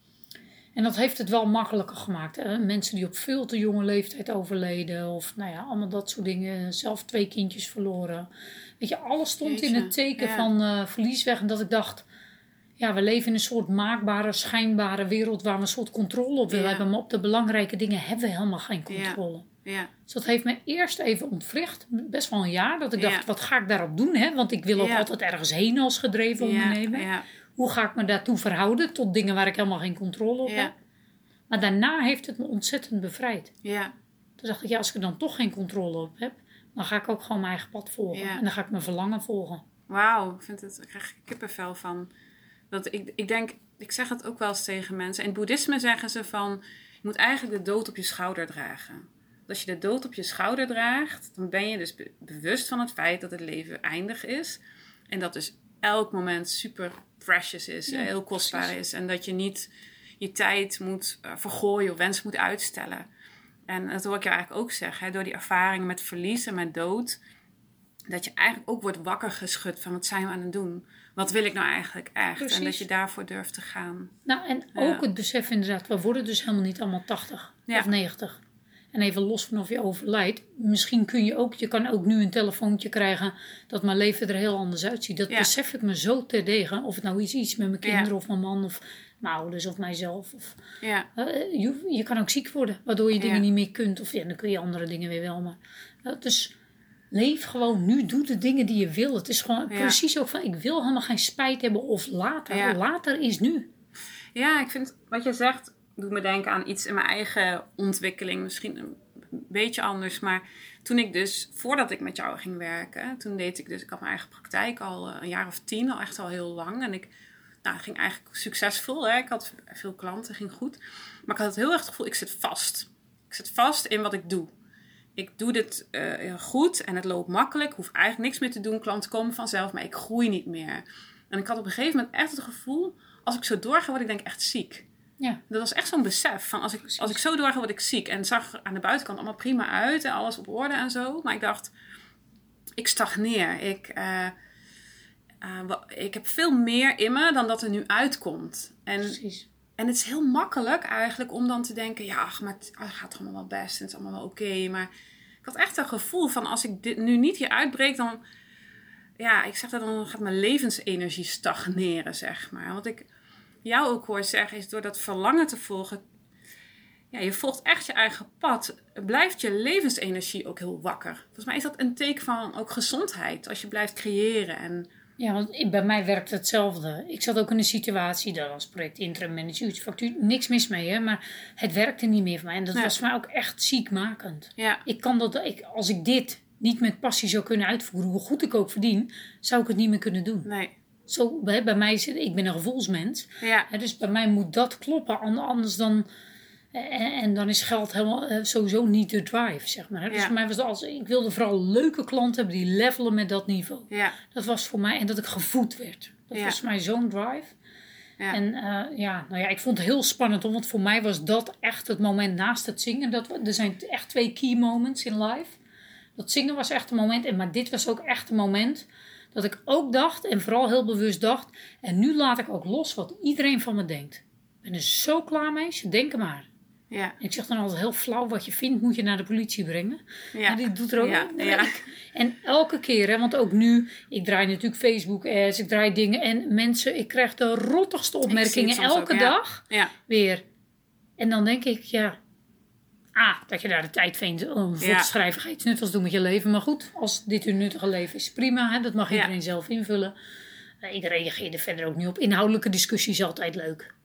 [SPEAKER 1] En dat heeft het wel makkelijker gemaakt. Hè? Mensen die op veel te jonge leeftijd overleden... of nou ja, allemaal dat soort dingen. Zelf twee kindjes verloren. Weet je, alles stond
[SPEAKER 2] Jeetje,
[SPEAKER 1] in het teken
[SPEAKER 2] ja.
[SPEAKER 1] van uh, verlies weg. En dat ik dacht... ja, we leven in een soort maakbare, schijnbare wereld... waar we een soort controle op willen
[SPEAKER 2] Ja.
[SPEAKER 1] hebben. Maar op de belangrijke dingen hebben we helemaal geen controle.
[SPEAKER 2] Ja. Ja.
[SPEAKER 1] Dus dat heeft me eerst even ontwricht. Best wel een jaar. Dat ik dacht,
[SPEAKER 2] Ja.
[SPEAKER 1] wat ga ik daarop doen? Hè? Want ik wil ook
[SPEAKER 2] Ja.
[SPEAKER 1] altijd ergens heen als gedreven ondernemer.
[SPEAKER 2] Ja. Ja.
[SPEAKER 1] Hoe ga ik me daartoe verhouden? Tot dingen waar ik helemaal geen controle op
[SPEAKER 2] Ja.
[SPEAKER 1] heb. Maar daarna heeft het me ontzettend bevrijd.
[SPEAKER 2] Ja.
[SPEAKER 1] Toen dacht ik, ja, als ik er dan toch geen controle op heb... dan ga ik ook gewoon mijn eigen pad volgen.
[SPEAKER 2] Ja.
[SPEAKER 1] En dan ga ik mijn verlangen volgen.
[SPEAKER 2] Wauw, ik vind het, ik krijg kippenvel van. Dat ik, ik denk, ik zeg het ook wel eens tegen mensen. In het boeddhisme zeggen ze van, je moet eigenlijk de dood op je schouder dragen. Als je de dood op je schouder draagt, dan ben je dus be- bewust van het feit dat het leven eindig is. En dat dus elk moment super precious is,
[SPEAKER 1] Ja,
[SPEAKER 2] heel kostbaar
[SPEAKER 1] precies.
[SPEAKER 2] is. En dat je niet je tijd moet uh, vergooien of wensen moet uitstellen. En dat hoor ik jou eigenlijk ook zeggen, hè, door die ervaringen met verlies en met dood... dat je eigenlijk ook wordt wakker geschud van wat zijn we aan het doen? Wat wil ik nou eigenlijk echt?
[SPEAKER 1] Precies.
[SPEAKER 2] En dat je daarvoor durft te gaan.
[SPEAKER 1] Nou, en
[SPEAKER 2] Ja.
[SPEAKER 1] ook het besef inderdaad... we worden dus helemaal niet allemaal tachtig
[SPEAKER 2] Ja.
[SPEAKER 1] of negentig. En even los van of je overlijdt... misschien kun je ook... je kan ook nu een telefoontje krijgen... dat mijn leven er heel anders uitziet. Dat
[SPEAKER 2] Ja.
[SPEAKER 1] besef ik me zo terdege. Of het nou is iets met mijn kinderen
[SPEAKER 2] Ja.
[SPEAKER 1] of mijn man... of mijn ouders of mijzelf. Of,
[SPEAKER 2] Ja,
[SPEAKER 1] uh, je, je kan ook ziek worden... waardoor je dingen
[SPEAKER 2] Ja.
[SPEAKER 1] niet meer kunt. Of ja, dan kun je andere dingen weer wel. Maar, uh, dus leef gewoon nu. Doe de dingen die je wil. Het is gewoon
[SPEAKER 2] Ja.
[SPEAKER 1] precies ook van... ik wil helemaal geen spijt hebben of later.
[SPEAKER 2] Ja.
[SPEAKER 1] Later is nu.
[SPEAKER 2] ja, ik vind wat je zegt... doet me denken aan iets in mijn eigen ontwikkeling. Misschien een beetje anders. Maar toen ik dus, voordat ik met jou ging werken... toen deed ik dus... ik had mijn eigen praktijk al uh, een jaar of tien. Al echt al heel lang. En ik nou, ging eigenlijk succesvol. Hè? Ik had veel klanten, ging goed. Maar ik had heel erg het gevoel... ik zit vast. Ik zit vast in wat ik doe. Ik doe dit uh, heel goed en het loopt makkelijk. Ik hoef eigenlijk niks meer te doen. Klanten komen vanzelf, maar ik groei niet meer. En ik had op een gegeven moment echt het gevoel... als ik zo doorga, word ik denk ik echt ziek.
[SPEAKER 1] Ja.
[SPEAKER 2] Dat was echt zo'n besef. Van als, ik, als ik zo doorga, word ik ziek. En het zag er aan de buitenkant allemaal prima uit. En alles op orde en zo. Maar ik dacht, ik stagneer. Ik, uh, uh, wa- ik heb veel meer in me dan dat er nu uitkomt. En,
[SPEAKER 1] Precies.
[SPEAKER 2] en het is heel makkelijk eigenlijk om dan te denken... ja, ach, maar het oh, het gaat allemaal wel best. En het is allemaal wel oké. Okay. Maar ik had echt een gevoel van... als ik dit nu niet hier uitbreek, dan... ja, ik zeg dat dan gaat mijn levensenergie stagneren, zeg maar. Want ik jou ook hoor zeggen, is door dat verlangen te volgen... ja, je volgt echt je eigen pad. Blijft je levensenergie ook heel wakker. Volgens mij is dat een teken van ook gezondheid. Als je blijft creëren en...
[SPEAKER 1] Ja, want ik- bij mij werkt hetzelfde. Ik zat ook in een situatie, dat was project interim manager, factuur, niks mis mee, hè, maar het werkte niet meer voor mij. En dat
[SPEAKER 2] Ja.
[SPEAKER 1] was voor mij ook echt ziekmakend.
[SPEAKER 2] Ja,
[SPEAKER 1] Ik kan dat, ik, als ik dit niet met passie zou kunnen uitvoeren, hoe goed ik ook verdien, zou ik het niet meer kunnen doen.
[SPEAKER 2] nee.
[SPEAKER 1] Zo, hè, bij mij zit, ik ben een gevoelsmens,
[SPEAKER 2] Ja,
[SPEAKER 1] hè, dus bij mij moet dat kloppen, an- anders dan... En, en dan is geld helemaal eh, sowieso niet de drive, zeg maar. hè. Dus
[SPEAKER 2] Ja.
[SPEAKER 1] voor mij was het als, ik wilde vooral leuke klanten hebben die levelen met dat niveau.
[SPEAKER 2] ja,
[SPEAKER 1] Dat was voor mij, en dat ik gevoed werd. Dat
[SPEAKER 2] Ja.
[SPEAKER 1] was voor mij zo'n drive.
[SPEAKER 2] ja.
[SPEAKER 1] En uh, ja, nou ja, ik vond het heel spannend, hoor, want voor mij was dat echt het moment naast het zingen. Dat, we- er zijn echt twee key moments in live. Dat zingen was echt een moment, en, maar dit was ook echt een moment dat ik ook dacht, en vooral heel bewust dacht, en nu laat ik ook los wat iedereen van me denkt. Ik ben er zo klaar mee, ze denken maar.
[SPEAKER 2] Ja,
[SPEAKER 1] Ik zeg dan altijd heel flauw, wat je vindt moet je naar de politie brengen.
[SPEAKER 2] ja.
[SPEAKER 1] Ja, die doet er ook.
[SPEAKER 2] Ja,
[SPEAKER 1] nee,
[SPEAKER 2] ja.
[SPEAKER 1] ik- En elke keer, hè, want ook nu, ik draai natuurlijk Facebook ads, ik draai dingen. En mensen, ik krijg de rottigste opmerkingen
[SPEAKER 2] soms ook,
[SPEAKER 1] elke
[SPEAKER 2] ja.
[SPEAKER 1] dag
[SPEAKER 2] Ja,
[SPEAKER 1] weer. En dan denk ik, ja, ah, dat je daar de tijd vindt om voor
[SPEAKER 2] Ja.
[SPEAKER 1] te schrijven, ga je iets nuttigs doen met je leven. Maar goed, als dit uw nuttige leven is, prima. Hè, dat mag
[SPEAKER 2] Ja.
[SPEAKER 1] iedereen zelf invullen. Uh, ik reageer er verder ook niet op. Inhoudelijke discussie is altijd leuk.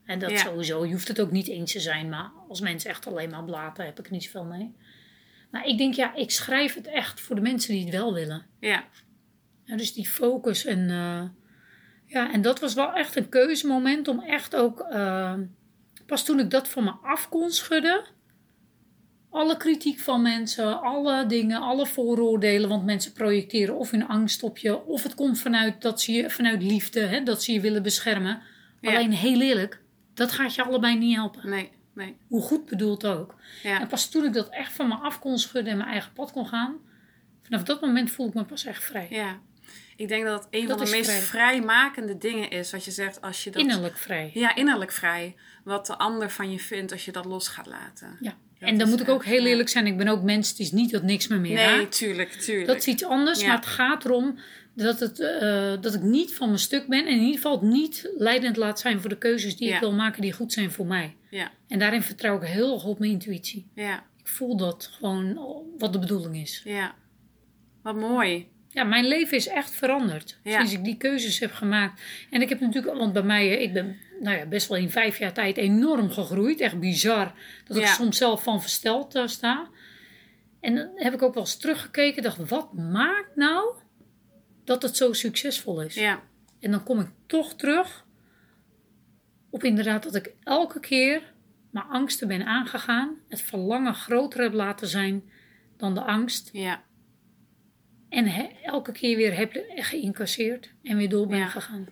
[SPEAKER 1] En dat
[SPEAKER 2] Ja.
[SPEAKER 1] sowieso, je hoeft het ook niet eens te zijn. Maar als mensen echt alleen maar blaten, heb ik er niet zoveel mee. Maar ik denk, ja, ik schrijf het echt voor de mensen die het wel willen.
[SPEAKER 2] Ja.
[SPEAKER 1] Ja, dus die focus en... Uh, ja, en dat was wel echt een keuzemoment om echt ook... Uh, pas toen ik dat van me af kon schudden... Alle kritiek van mensen, alle dingen, alle vooroordelen... want mensen projecteren of hun angst op je... of het komt vanuit, dat ze je, vanuit liefde, hè, dat ze je willen beschermen. Ja. Alleen, heel eerlijk, dat gaat je allebei niet helpen.
[SPEAKER 2] Nee, nee.
[SPEAKER 1] Hoe goed bedoeld ook.
[SPEAKER 2] Ja.
[SPEAKER 1] En pas toen ik dat echt van me af kon schudden... en mijn eigen pad kon gaan... vanaf dat moment voel ik me pas echt vrij.
[SPEAKER 2] Ja. Ik denk dat het een
[SPEAKER 1] dat
[SPEAKER 2] van de meest
[SPEAKER 1] vrij.
[SPEAKER 2] vrijmakende dingen is... wat je zegt als je dat...
[SPEAKER 1] Innerlijk vrij.
[SPEAKER 2] Ja, innerlijk vrij. Wat de ander van je vindt als je dat los gaat laten.
[SPEAKER 1] Ja. Dat en dan moet ik ook heel eerlijk zijn. Ik ben ook mens, het is niet dat niks me meer
[SPEAKER 2] nee,
[SPEAKER 1] raakt.
[SPEAKER 2] Nee, tuurlijk, tuurlijk.
[SPEAKER 1] Dat is iets anders, ja. Maar het gaat erom dat, het, uh, dat ik niet van mijn stuk ben. En in ieder geval het niet leidend laat zijn voor de keuzes die ja. ik wil maken die goed zijn voor mij.
[SPEAKER 2] Ja.
[SPEAKER 1] En daarin vertrouw ik heel erg op mijn intuïtie.
[SPEAKER 2] Ja.
[SPEAKER 1] Ik voel dat gewoon wat de bedoeling is.
[SPEAKER 2] Ja, wat mooi.
[SPEAKER 1] Ja, mijn leven is echt veranderd. Ja. Sinds ik die keuzes heb gemaakt. En ik heb natuurlijk, want bij mij, ik ben nou ja, best wel in vijf jaar tijd enorm gegroeid. Echt bizar. Dat ik ja. soms zelf van versteld uh, sta. En dan heb ik ook wel eens teruggekeken. Dacht, wat maakt nou dat het zo succesvol is?
[SPEAKER 2] Ja.
[SPEAKER 1] En dan kom ik toch terug op inderdaad dat ik elke keer mijn angsten ben aangegaan. Het verlangen groter heb laten zijn dan de angst.
[SPEAKER 2] Ja.
[SPEAKER 1] En he, elke keer weer heb geïncasseerd en weer door ben
[SPEAKER 2] ja.
[SPEAKER 1] gegaan.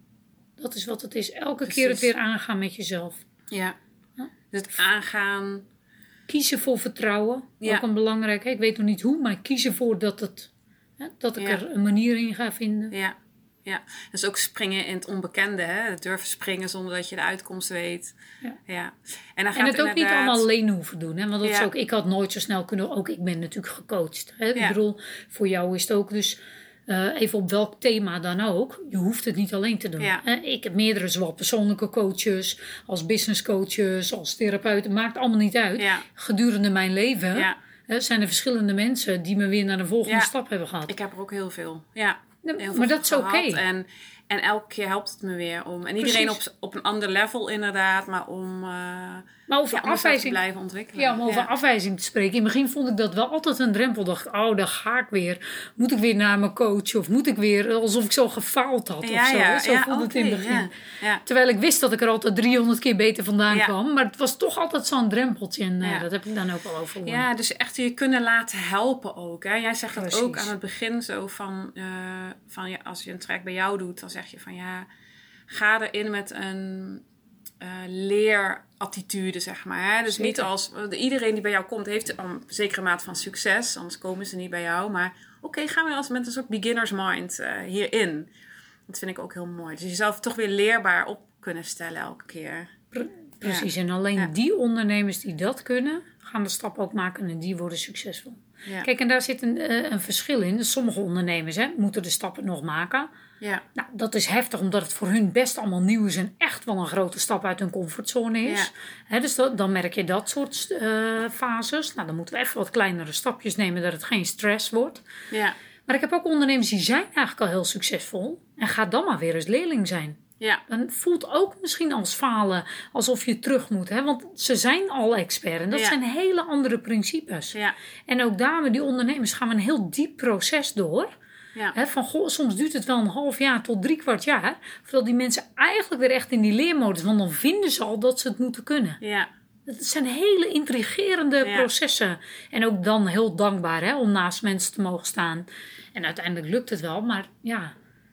[SPEAKER 1] Dat is wat het is. Elke
[SPEAKER 2] Precies.
[SPEAKER 1] keer het weer aangaan met jezelf.
[SPEAKER 2] Ja.
[SPEAKER 1] ja.
[SPEAKER 2] Dus het aangaan.
[SPEAKER 1] Kiezen voor vertrouwen.
[SPEAKER 2] Ja.
[SPEAKER 1] Ook een belangrijke. Ik weet nog niet hoe, maar kiezen voor dat, het, hè, dat ik
[SPEAKER 2] ja.
[SPEAKER 1] er een manier in ga vinden.
[SPEAKER 2] Ja. Ja, dus ook springen in het onbekende, hè? Het durven springen zonder dat je de uitkomst weet.
[SPEAKER 1] Ja.
[SPEAKER 2] Ja. En, dan gaat
[SPEAKER 1] en het ook
[SPEAKER 2] inderdaad...
[SPEAKER 1] niet allemaal alleen hoeven doen, hè? Want dat
[SPEAKER 2] ja.
[SPEAKER 1] is ook, ik had nooit zo snel kunnen, ook ik ben natuurlijk gecoacht. Hè?
[SPEAKER 2] Ja.
[SPEAKER 1] Ik bedoel, voor jou is het ook dus, uh, even op welk thema dan ook, je hoeft het niet alleen te doen.
[SPEAKER 2] Ja.
[SPEAKER 1] Hè? Ik heb meerdere, zowel persoonlijke coaches, als business coaches, als therapeuten, maakt allemaal niet uit.
[SPEAKER 2] Ja.
[SPEAKER 1] Gedurende mijn leven
[SPEAKER 2] ja.
[SPEAKER 1] hè, zijn er verschillende mensen die me weer naar de volgende
[SPEAKER 2] ja.
[SPEAKER 1] stap hebben gehad.
[SPEAKER 2] Ik heb er ook heel veel, ja. Heel veel
[SPEAKER 1] maar dat is oké. Okay.
[SPEAKER 2] En, en elke keer helpt het me weer om... En iedereen op, op een ander level inderdaad, maar om... Uh,
[SPEAKER 1] maar over
[SPEAKER 2] ja, om
[SPEAKER 1] afwijzing
[SPEAKER 2] te blijven ontwikkelen.
[SPEAKER 1] Ja, om over
[SPEAKER 2] ja.
[SPEAKER 1] afwijzing te spreken. In het begin vond ik dat wel altijd een drempel. Dacht oh, daar ga ik weer. Moet ik weer naar mijn coach? Of moet ik weer, alsof ik zo gefaald had
[SPEAKER 2] ja,
[SPEAKER 1] of zo.
[SPEAKER 2] Ja,
[SPEAKER 1] zo
[SPEAKER 2] ja,
[SPEAKER 1] voelde
[SPEAKER 2] okay,
[SPEAKER 1] het in het begin.
[SPEAKER 2] Ja, ja.
[SPEAKER 1] Terwijl ik wist dat ik er altijd driehonderd keer beter vandaan
[SPEAKER 2] ja.
[SPEAKER 1] kwam. Maar het was toch altijd zo'n drempeltje. En uh,
[SPEAKER 2] ja.
[SPEAKER 1] dat heb ik dan ook wel overwonnen.
[SPEAKER 2] Ja, dus echt je kunnen laten helpen ook. Hè? Jij zegt
[SPEAKER 1] Precies.
[SPEAKER 2] dat ook aan het begin zo van... Uh, van ja, als je een track bij jou doet, dan zeg je van ja... Ga erin met een uh, leerattitude, zeg maar. Hè? Dus
[SPEAKER 1] Zeker.
[SPEAKER 2] niet als... Iedereen die bij jou komt, heeft een zekere mate van succes. Anders komen ze niet bij jou. Maar oké, okay, gaan we als met een soort beginner's mind uh, hierin. Dat vind ik ook heel mooi. Dus jezelf toch weer leerbaar op kunnen stellen elke keer.
[SPEAKER 1] Pre- precies.
[SPEAKER 2] Ja.
[SPEAKER 1] En alleen
[SPEAKER 2] ja.
[SPEAKER 1] die ondernemers die dat kunnen, gaan de stap ook maken en die worden succesvol.
[SPEAKER 2] Ja.
[SPEAKER 1] Kijk, en daar zit een, uh, een verschil in. Dus sommige ondernemers hè, moeten de stappen nog maken.
[SPEAKER 2] Ja.
[SPEAKER 1] Nou, dat is heftig, omdat het voor hun best allemaal nieuw is en echt wel een grote stap uit hun comfortzone is.
[SPEAKER 2] Ja.
[SPEAKER 1] He, dus dat, dan merk je dat soort uh, fases. Nou, dan moeten we even wat kleinere stapjes nemen, dat het geen stress wordt.
[SPEAKER 2] Ja.
[SPEAKER 1] Maar ik heb ook ondernemers die zijn eigenlijk al heel succesvol. En ga dan maar weer eens leerling zijn.
[SPEAKER 2] Ja.
[SPEAKER 1] Dan voelt ook misschien als falen alsof je terug moet. Hè? Want ze zijn al expert en dat
[SPEAKER 2] ja.
[SPEAKER 1] zijn hele andere principes.
[SPEAKER 2] Ja.
[SPEAKER 1] En ook daar met die ondernemers gaan we een heel diep proces door.
[SPEAKER 2] Ja.
[SPEAKER 1] He, van, goh, soms duurt het wel een half jaar tot drie kwart jaar. Voordat die mensen eigenlijk weer echt in die leermodus. Want dan vinden ze al dat ze het moeten kunnen.
[SPEAKER 2] Ja.
[SPEAKER 1] Het zijn hele intrigerende ja. processen. En ook dan heel dankbaar hè, om naast mensen te mogen staan. En uiteindelijk lukt het wel. Maar ja,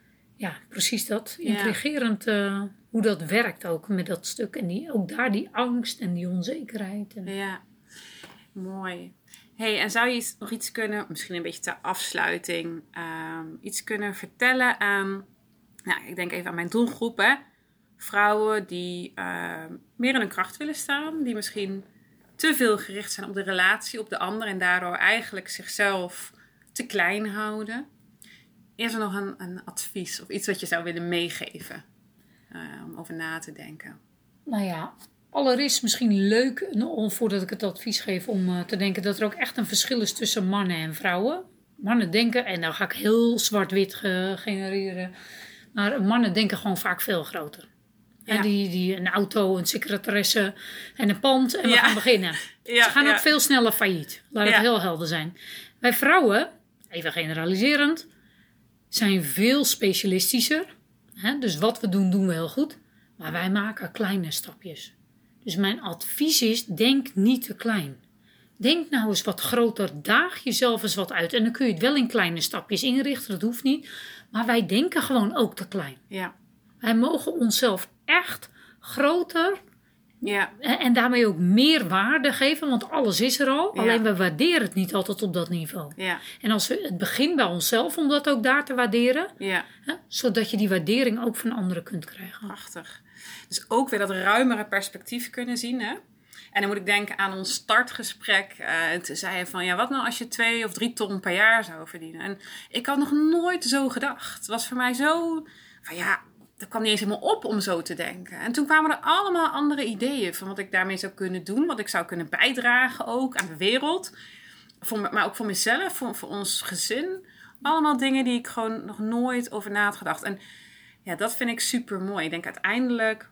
[SPEAKER 1] ja precies dat.
[SPEAKER 2] Ja.
[SPEAKER 1] Intrigerend uh, hoe dat werkt ook met dat stuk. En die, ook daar die angst en die onzekerheid. En...
[SPEAKER 2] Ja, mooi. Hey, en zou je nog iets kunnen, misschien een beetje ter afsluiting, um, iets kunnen vertellen aan, nou, ik denk even aan mijn doelgroep, hè? Vrouwen die uh, meer in hun kracht willen staan, die misschien te veel gericht zijn op de relatie, op de ander en daardoor eigenlijk zichzelf te klein houden. Is er nog een, een advies of iets wat je zou willen meegeven uh, om over na te denken?
[SPEAKER 1] Nou ja, allereerst misschien leuk, voordat ik het advies geef, om uh, te denken dat er ook echt een verschil is tussen mannen en vrouwen. Mannen denken, en dan ga ik heel zwart-wit ge- genereren, maar mannen denken gewoon vaak veel groter. Ja. Die, die, een auto, een secretaresse en een pand en we
[SPEAKER 2] ja.
[SPEAKER 1] gaan beginnen.
[SPEAKER 2] Ja,
[SPEAKER 1] Ze gaan
[SPEAKER 2] ja.
[SPEAKER 1] ook veel sneller failliet. Laat het
[SPEAKER 2] ja.
[SPEAKER 1] heel helder zijn. Wij vrouwen, even generaliserend, zijn veel specialistischer. Hè? Dus wat we doen, doen we heel goed. Maar wij maken kleine stapjes. Dus mijn advies is, denk niet te klein. Denk nou eens wat groter, daag jezelf eens wat uit. En dan kun je het wel in kleine stapjes inrichten, dat hoeft niet. Maar wij denken gewoon ook te klein.
[SPEAKER 2] Ja.
[SPEAKER 1] Wij mogen onszelf echt groter
[SPEAKER 2] Ja.
[SPEAKER 1] en daarmee ook meer waarde geven. Want alles is er al,
[SPEAKER 2] Ja.
[SPEAKER 1] alleen we waarderen het niet altijd op dat niveau.
[SPEAKER 2] Ja.
[SPEAKER 1] En als we het begint bij onszelf om dat ook daar te waarderen.
[SPEAKER 2] Ja.
[SPEAKER 1] Hè, zodat je die waardering ook van anderen kunt krijgen.
[SPEAKER 2] Prachtig. Dus ook weer dat ruimere perspectief kunnen zien, hè? En dan moet ik denken aan ons startgesprek. Uh, toen zei je van, ja, wat nou als je twee of drie ton per jaar zou verdienen? En ik had nog nooit zo gedacht. Het was voor mij zo, van ja, dat kwam niet eens helemaal op om zo te denken. En toen kwamen er allemaal andere ideeën van wat ik daarmee zou kunnen doen. Wat ik zou kunnen bijdragen ook aan de wereld. Voor me, maar ook voor mezelf, voor, voor ons gezin. Allemaal dingen die ik gewoon nog nooit over na had gedacht. En ja, dat vind ik super mooi. Ik denk uiteindelijk...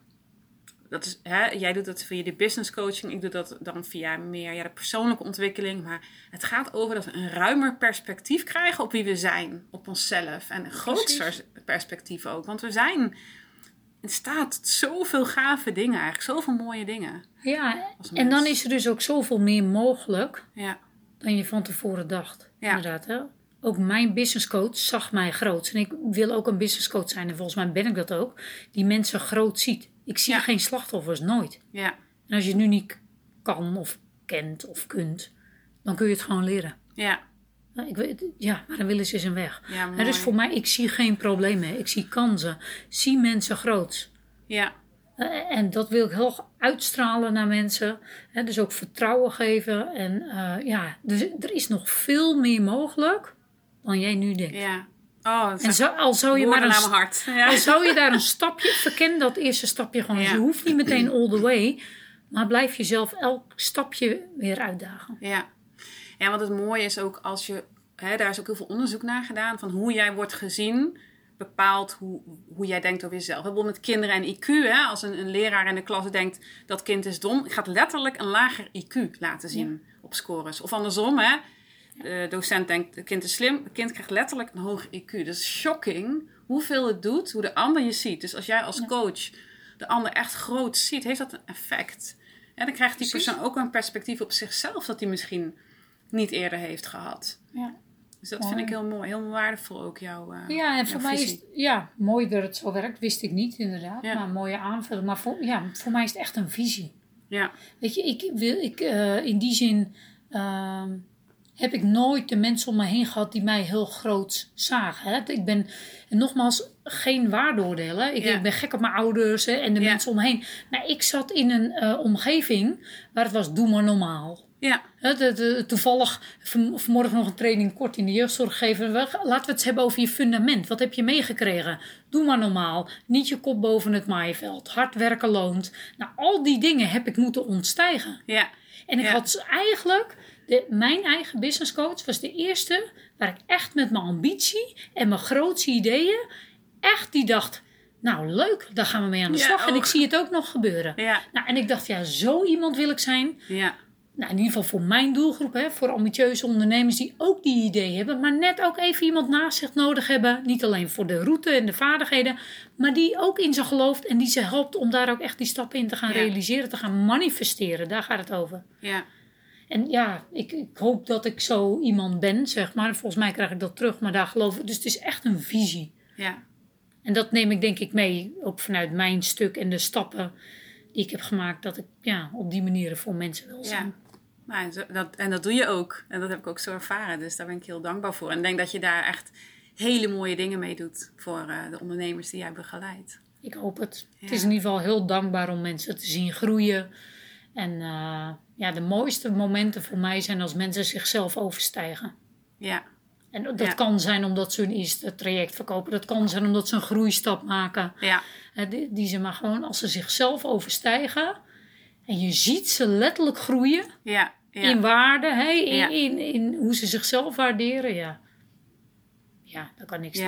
[SPEAKER 2] Dat is, hè, jij doet dat via de business coaching. Ik doe dat dan via meer ja, de persoonlijke ontwikkeling. Maar het gaat over dat we een ruimer perspectief krijgen op wie we zijn. Op onszelf. En een groter perspectief ook. Want we zijn in staat tot zoveel gave dingen eigenlijk. Zoveel mooie dingen.
[SPEAKER 1] Ja, en dan is er dus ook zoveel meer mogelijk
[SPEAKER 2] ja.
[SPEAKER 1] dan je van tevoren dacht.
[SPEAKER 2] Ja.
[SPEAKER 1] Inderdaad, hè? Ook mijn business coach zag mij groot. En ik wil ook een business coach zijn. En volgens mij ben ik dat ook. Die mensen groot ziet. Ik zie
[SPEAKER 2] ja.
[SPEAKER 1] geen slachtoffers, nooit.
[SPEAKER 2] Ja.
[SPEAKER 1] En als je het nu niet kan of kent of kunt, dan kun je het gewoon leren.
[SPEAKER 2] Ja.
[SPEAKER 1] Ik weet, ja, maar dan willen ze eens een weg.
[SPEAKER 2] Ja,
[SPEAKER 1] en dus voor mij, ik zie geen problemen. Ik zie kansen. Zie mensen groots.
[SPEAKER 2] Ja.
[SPEAKER 1] Uh, en dat wil ik heel uitstralen naar mensen. Hè, dus ook vertrouwen geven. En uh, ja, dus er is nog veel meer mogelijk dan jij nu denkt.
[SPEAKER 2] Ja. Oh,
[SPEAKER 1] en zo, al zou je maar een,
[SPEAKER 2] naar mijn hart. Ja.
[SPEAKER 1] al zou je daar een stapje, verken dat eerste stapje gewoon. Ja. Je hoeft niet meteen all the way, maar blijf jezelf elk stapje weer uitdagen.
[SPEAKER 2] Ja, ja, want het mooie is ook als je, hè, daar is ook heel veel onderzoek naar gedaan van hoe jij wordt gezien, bepaalt hoe, hoe jij denkt over jezelf. Bijvoorbeeld met kinderen en I Q, hè, als een, een leraar in de klas denkt dat kind is dom, gaat letterlijk een lager I Q laten zien ja. op scores. Of andersom, hè. De docent denkt, het kind is slim. Het kind krijgt letterlijk een hoger I Q. Dat is shocking hoeveel het doet, hoe de ander je ziet. Dus als jij als coach de ander echt groot ziet, heeft dat een effect. En dan krijgt die Precies. persoon ook een perspectief op zichzelf dat hij misschien niet eerder heeft gehad.
[SPEAKER 1] Ja.
[SPEAKER 2] Dus dat mooi. Vind ik heel mooi. Heel waardevol ook jouw uh,
[SPEAKER 1] Ja, en voor mij is het, ja, mooi dat het zo werkt. Wist ik niet inderdaad. Ja. Maar een mooie aanvulling. Maar voor, ja, voor mij is het echt een visie.
[SPEAKER 2] Ja.
[SPEAKER 1] Weet je, ik wil, ik, uh, in die zin... Uh, heb ik nooit de mensen om me heen gehad die mij heel groot zagen. Hè? Ik ben, en nogmaals, geen waardeoordelen. Ik, ja. ik ben gek op mijn ouders hè, en de ja. mensen om me heen. Maar ik zat in een uh, omgeving waar het was, doe maar normaal.
[SPEAKER 2] Ja.
[SPEAKER 1] Hè, de, de, toevallig van, vanmorgen nog een training kort in de jeugdzorg gegeven. Laten we het eens hebben over je fundament. Wat heb je meegekregen? Doe maar normaal. Niet je kop boven het maaiveld. Hard werken loont. Nou, al die dingen heb ik moeten ontstijgen.
[SPEAKER 2] Ja.
[SPEAKER 1] En ik
[SPEAKER 2] ja.
[SPEAKER 1] had eigenlijk... De, mijn eigen business coach was de eerste waar ik echt met mijn ambitie en mijn grootste ideeën echt die dacht, nou leuk, daar gaan we mee aan de slag. Ja, en ik zie het ook nog gebeuren.
[SPEAKER 2] Ja.
[SPEAKER 1] Nou, en ik dacht, ja, zo iemand wil ik zijn.
[SPEAKER 2] Ja.
[SPEAKER 1] Nou, in ieder geval voor mijn doelgroep, hè, voor ambitieuze ondernemers die ook die ideeën hebben, maar net ook even iemand naast zich nodig hebben. Niet alleen voor de route en de vaardigheden, maar die ook in ze gelooft en die ze helpt om daar ook echt die stappen in te gaan ja. realiseren, te gaan manifesteren. Daar gaat het over.
[SPEAKER 2] Ja.
[SPEAKER 1] En ja, ik, ik hoop dat ik zo iemand ben, zeg maar. Volgens mij krijg ik dat terug, maar daar geloof ik. Dus het is echt een visie.
[SPEAKER 2] Ja.
[SPEAKER 1] En dat neem ik denk ik mee, ook vanuit mijn stuk en de stappen die ik heb gemaakt, dat ik ja, op die manier voor mensen wil zijn.
[SPEAKER 2] Ja. Nou, en, dat, en dat doe je ook. En dat heb ik ook zo ervaren. Dus daar ben ik heel dankbaar voor. En ik denk dat je daar echt hele mooie dingen mee doet voor uh, de ondernemers die jij begeleidt.
[SPEAKER 1] Ik hoop het. Ja. Het is in ieder geval heel dankbaar om mensen te zien groeien. En uh, ja, de mooiste momenten voor mij zijn als mensen zichzelf overstijgen.
[SPEAKER 2] Ja.
[SPEAKER 1] En dat
[SPEAKER 2] ja.
[SPEAKER 1] kan zijn omdat ze hun eerste traject verkopen. Dat kan zijn omdat ze een groeistap maken.
[SPEAKER 2] Ja.
[SPEAKER 1] Uh, die, die ze maar gewoon als ze zichzelf overstijgen. En je ziet ze letterlijk groeien.
[SPEAKER 2] Ja. Ja.
[SPEAKER 1] In waarde. Hè, in,
[SPEAKER 2] ja.
[SPEAKER 1] in, in, in hoe ze zichzelf waarderen. Ja, ja daar kan niks
[SPEAKER 2] ja.
[SPEAKER 1] erop.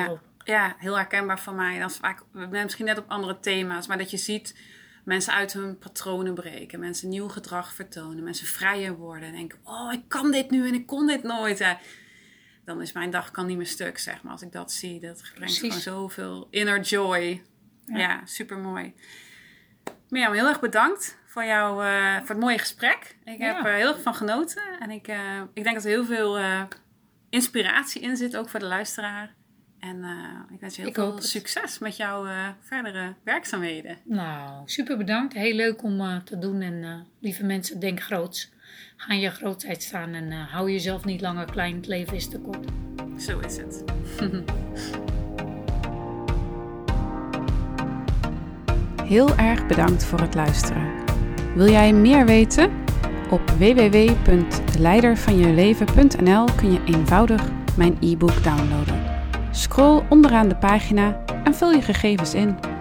[SPEAKER 2] Ja, heel herkenbaar van mij. Dat is vaak, misschien net op andere thema's, maar dat je ziet mensen uit hun patronen breken. Mensen nieuw gedrag vertonen. Mensen vrijer worden. En denken, oh, ik kan dit nu en ik kon dit nooit. Ja, dan is mijn dag kan niet meer stuk, zeg maar. Als ik dat zie, dat brengt Precies. gewoon zoveel inner joy. Ja, ja super mooi. Mirjam, heel erg bedankt voor, jou, uh, voor het mooie gesprek. Ik ja. heb er heel erg van genoten. En ik, uh, ik denk dat er heel veel uh, inspiratie in zit, ook voor de luisteraar. En uh, ik wens je heel ik veel succes met jouw uh, verdere werkzaamheden.
[SPEAKER 1] Nou, super bedankt. Heel leuk om uh, te doen. En uh, lieve mensen, denk groots. Ga in je grootheid staan en uh, hou jezelf niet langer klein. Het leven is te kort.
[SPEAKER 2] Zo is het. Heel erg bedankt voor het luisteren. Wil jij meer weten? Op w w w punt de leider van je leven punt n l kun je eenvoudig mijn e-book downloaden. Scroll onderaan de pagina en vul je gegevens in.